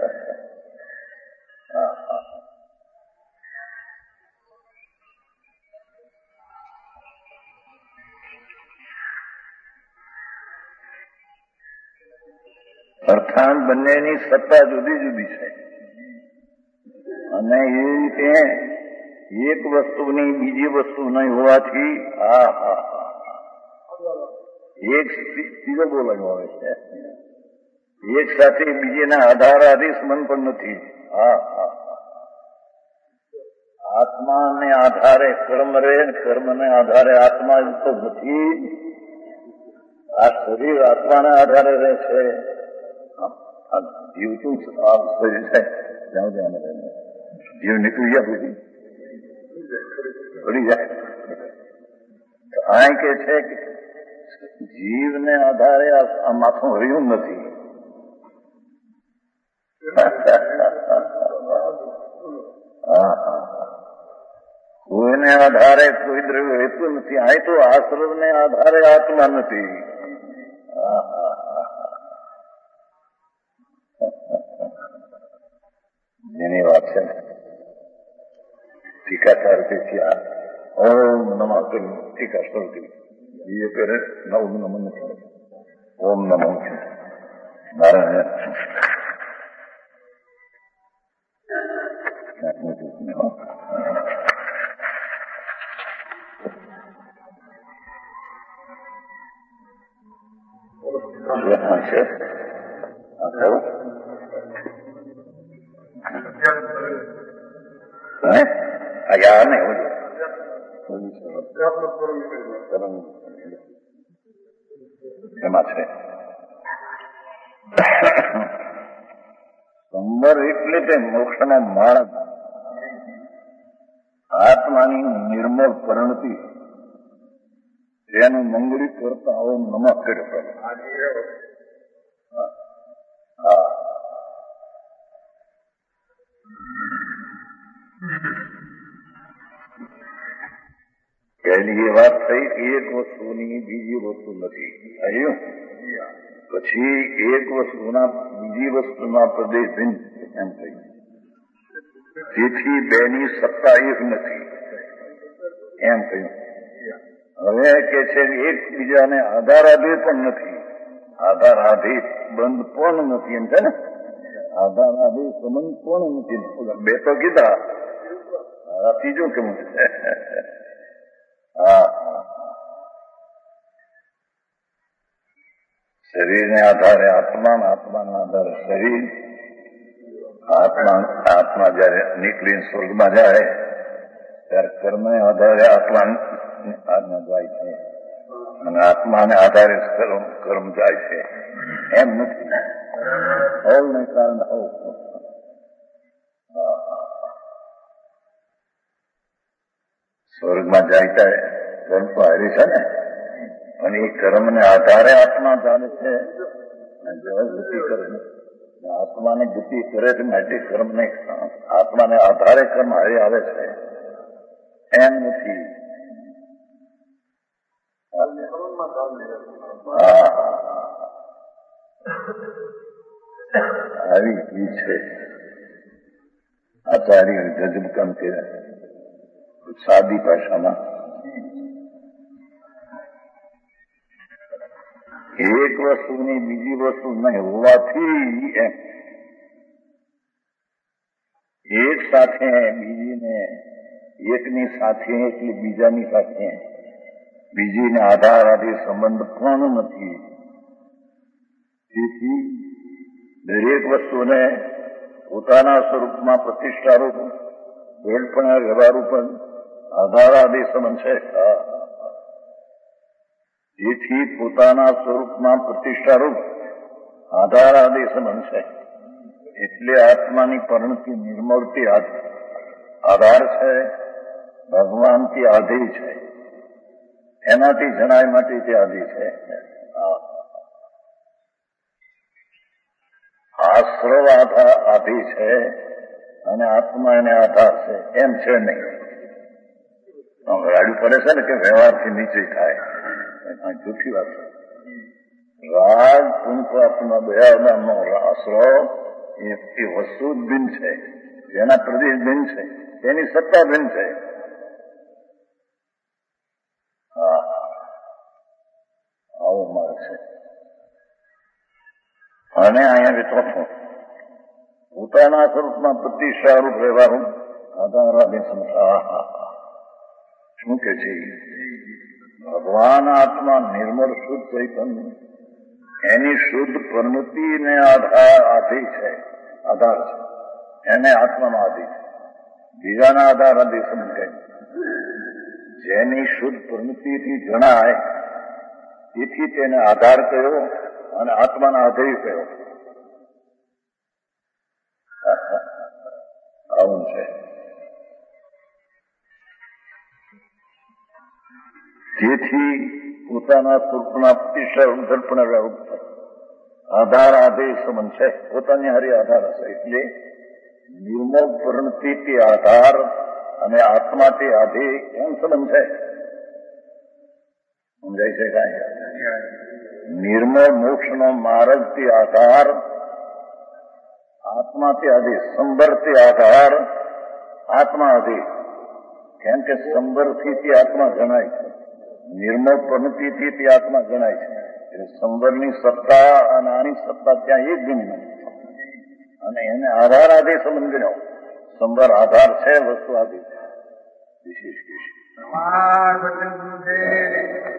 અર્થાત બંનેની સત્તા જુદી જુદી છે અને એ રીતે એક વસ્તુની બીજી વસ્તુ નહીં હોવાથી એક સીધો બોલવાનું આવે છે. એક સાથે બીજેના આધારાધીશ મન પણ નથી. આત્માને આધારે કર્મ રહે, કર્મને આધારે આત્મા તો નથી. આ શરીર આત્માના આધારે રહે છે. જીવતું શરીર છે જીવ નીકળી ગયા પછી પડી જાય. આ કે છે કે જીવને આધારે આ માથું રહ્યું નથી. કોઈને ને આધારે કોઈ દ્રવ્ય રહેતું નથી. આ તો આશ્રવને આધારે આત્મા નથી. જેની વાત છે ને ટીકાચાર થયા ઓમ નમઃ ટીકા શરૂ કરી એ કરે નવ નમઃ નથી ઓમ નમઃ છે નારાયણ યાર ને એમાં છે સંબર એટલે તે મોક્ષનો માર્ગ આત્માની નિર્મળ પરિણતિ એનું મંગળી કરતા આવો નમક કર્યો. પહેલી એ વાત થઈ કે એક વસ્તુની બીજી વસ્તુ નથી થયું. પછી એક વસ્તુના બીજી વસ્તુના પ્રદેશ ભિન્ન એમ થયું. તેથી બેની સત્તા એક નથી એમ કહ્યું. હવે કે છે એકબીજાને આધાર આધે પણ નથી. આધાર આધે બંધ પણ નથી એમ છે ને. આધાર આધે સંબંધ પણ નથી. બે તો કીધા ત્રીજું કેવું છે? શરીરને આધારે આત્મા, આત્માના આધારે શરીર. આત્મા જયારે નીકળીને સ્વર્ગમાં જાય ત્યારે કર્મને આધારે આત્મા જાય છે અને આત્માને આધારે કર્મ જાય છે. એમ નથી. હોવને કારણે હોવ. સ્વર્ગમાં જાય ત્યારે કર્મ તો હારી છે ને, અને એ કર્મને આધારે આત્મા ચાલે છે. બુદ્ધિ કરે આત્માને બુદ્ધિ કરે છે માટે કર્મને આત્માને આધારે કર્મ હારી આવે છે એમ નથી. આવી ચીજ છે. આચાર્ય ગજબ કામ કર્યા સાદી ભાષામાં. એક વસ્તુની બીજી વસ્તુ નહીં હોવાથી એમ એક સાથે બીજીને એકની સાથે એટલે બીજાની સાથે બીજીને આધાર આદિ સંબંધ પણ નથી. તેથી દરેક વસ્તુને પોતાના સ્વરૂપમાં પ્રતિષ્ઠારૂપ વેલપણા વ્યવહારરૂપ આધાર આદિ સંબંધ છે. તેથી પોતાના સ્વરૂપમાં પ્રતિષ્ઠારૂપ આધાર આદિ સંબંધ છે. એટલે આત્માની પરિણતિ નિર્મળથી આધાર છે, ભગવાનથી આધી છે. એનાથી જણાય માટે તે આધી છે. આશ્રવ આધી છે અને આત્મા એને આધાર છે એમ છે નહીં. રાડ્યું પડે છે ને કે વ્યવહારથી નીચે થાય. જૂઠી વાત છે. રાગ પુનપાત્મા દયાનો આશ્રવ એ વસ્તુ જ ભિન્ન છે, જેના પ્રદેશ ભિન્ન છે, તેની સત્તા ભિન્ન છે. આવો માર્ગ છે. અને અહીંયા ચોથું પોતાના સ્વરૂપમાં પ્રતિષ્ઠારૂપ રહેવાનું આધારાદી સંસાર. શું કે છે? ભગવાન આત્મા નિર્મળ શુદ્ધ ચૈતન્ય એની શુદ્ધ પરિણતિને આધી છે, આધાર છે. એને આત્માનો આધી છે. બીજાના આધાર આදී સમજાય. જેની શુદ્ધ પરિણતિથી જણાય તેથી તેને આધાર કહ્યો અને આત્માના આધેય કહ્યો. આવું છે. જેથી પોતાના સ્વરૂપના પ્રતિષ્ઠા દર્પણ આધાર આધેય સંબંધ છે. પોતાની હારી આધાર હશે એટલે નિર્મળ પરિણતિથી આધાર અને આત્માથી આધિ એમ સંબંધ છે. સમજાય છે કાંઈ? નિર્મળ મોક્ષનો માર્ગથી આધાર, આત્માથી આધિ, સંબરથી આધાર, આત્મા આધિ. કેમ કે સંબરથી તે આત્મા ગણાય છે, નિર્મળ પંક્તિથી તે આત્મા ગણાય છે. એટલે સંબરની સત્તા અને આની સત્તા ત્યાં એક ગણી અને એને આધાર આધિ સંબંધ ગણ્યો. સંબર આધાર છે, વસ્તુ આધિ વિશેષ.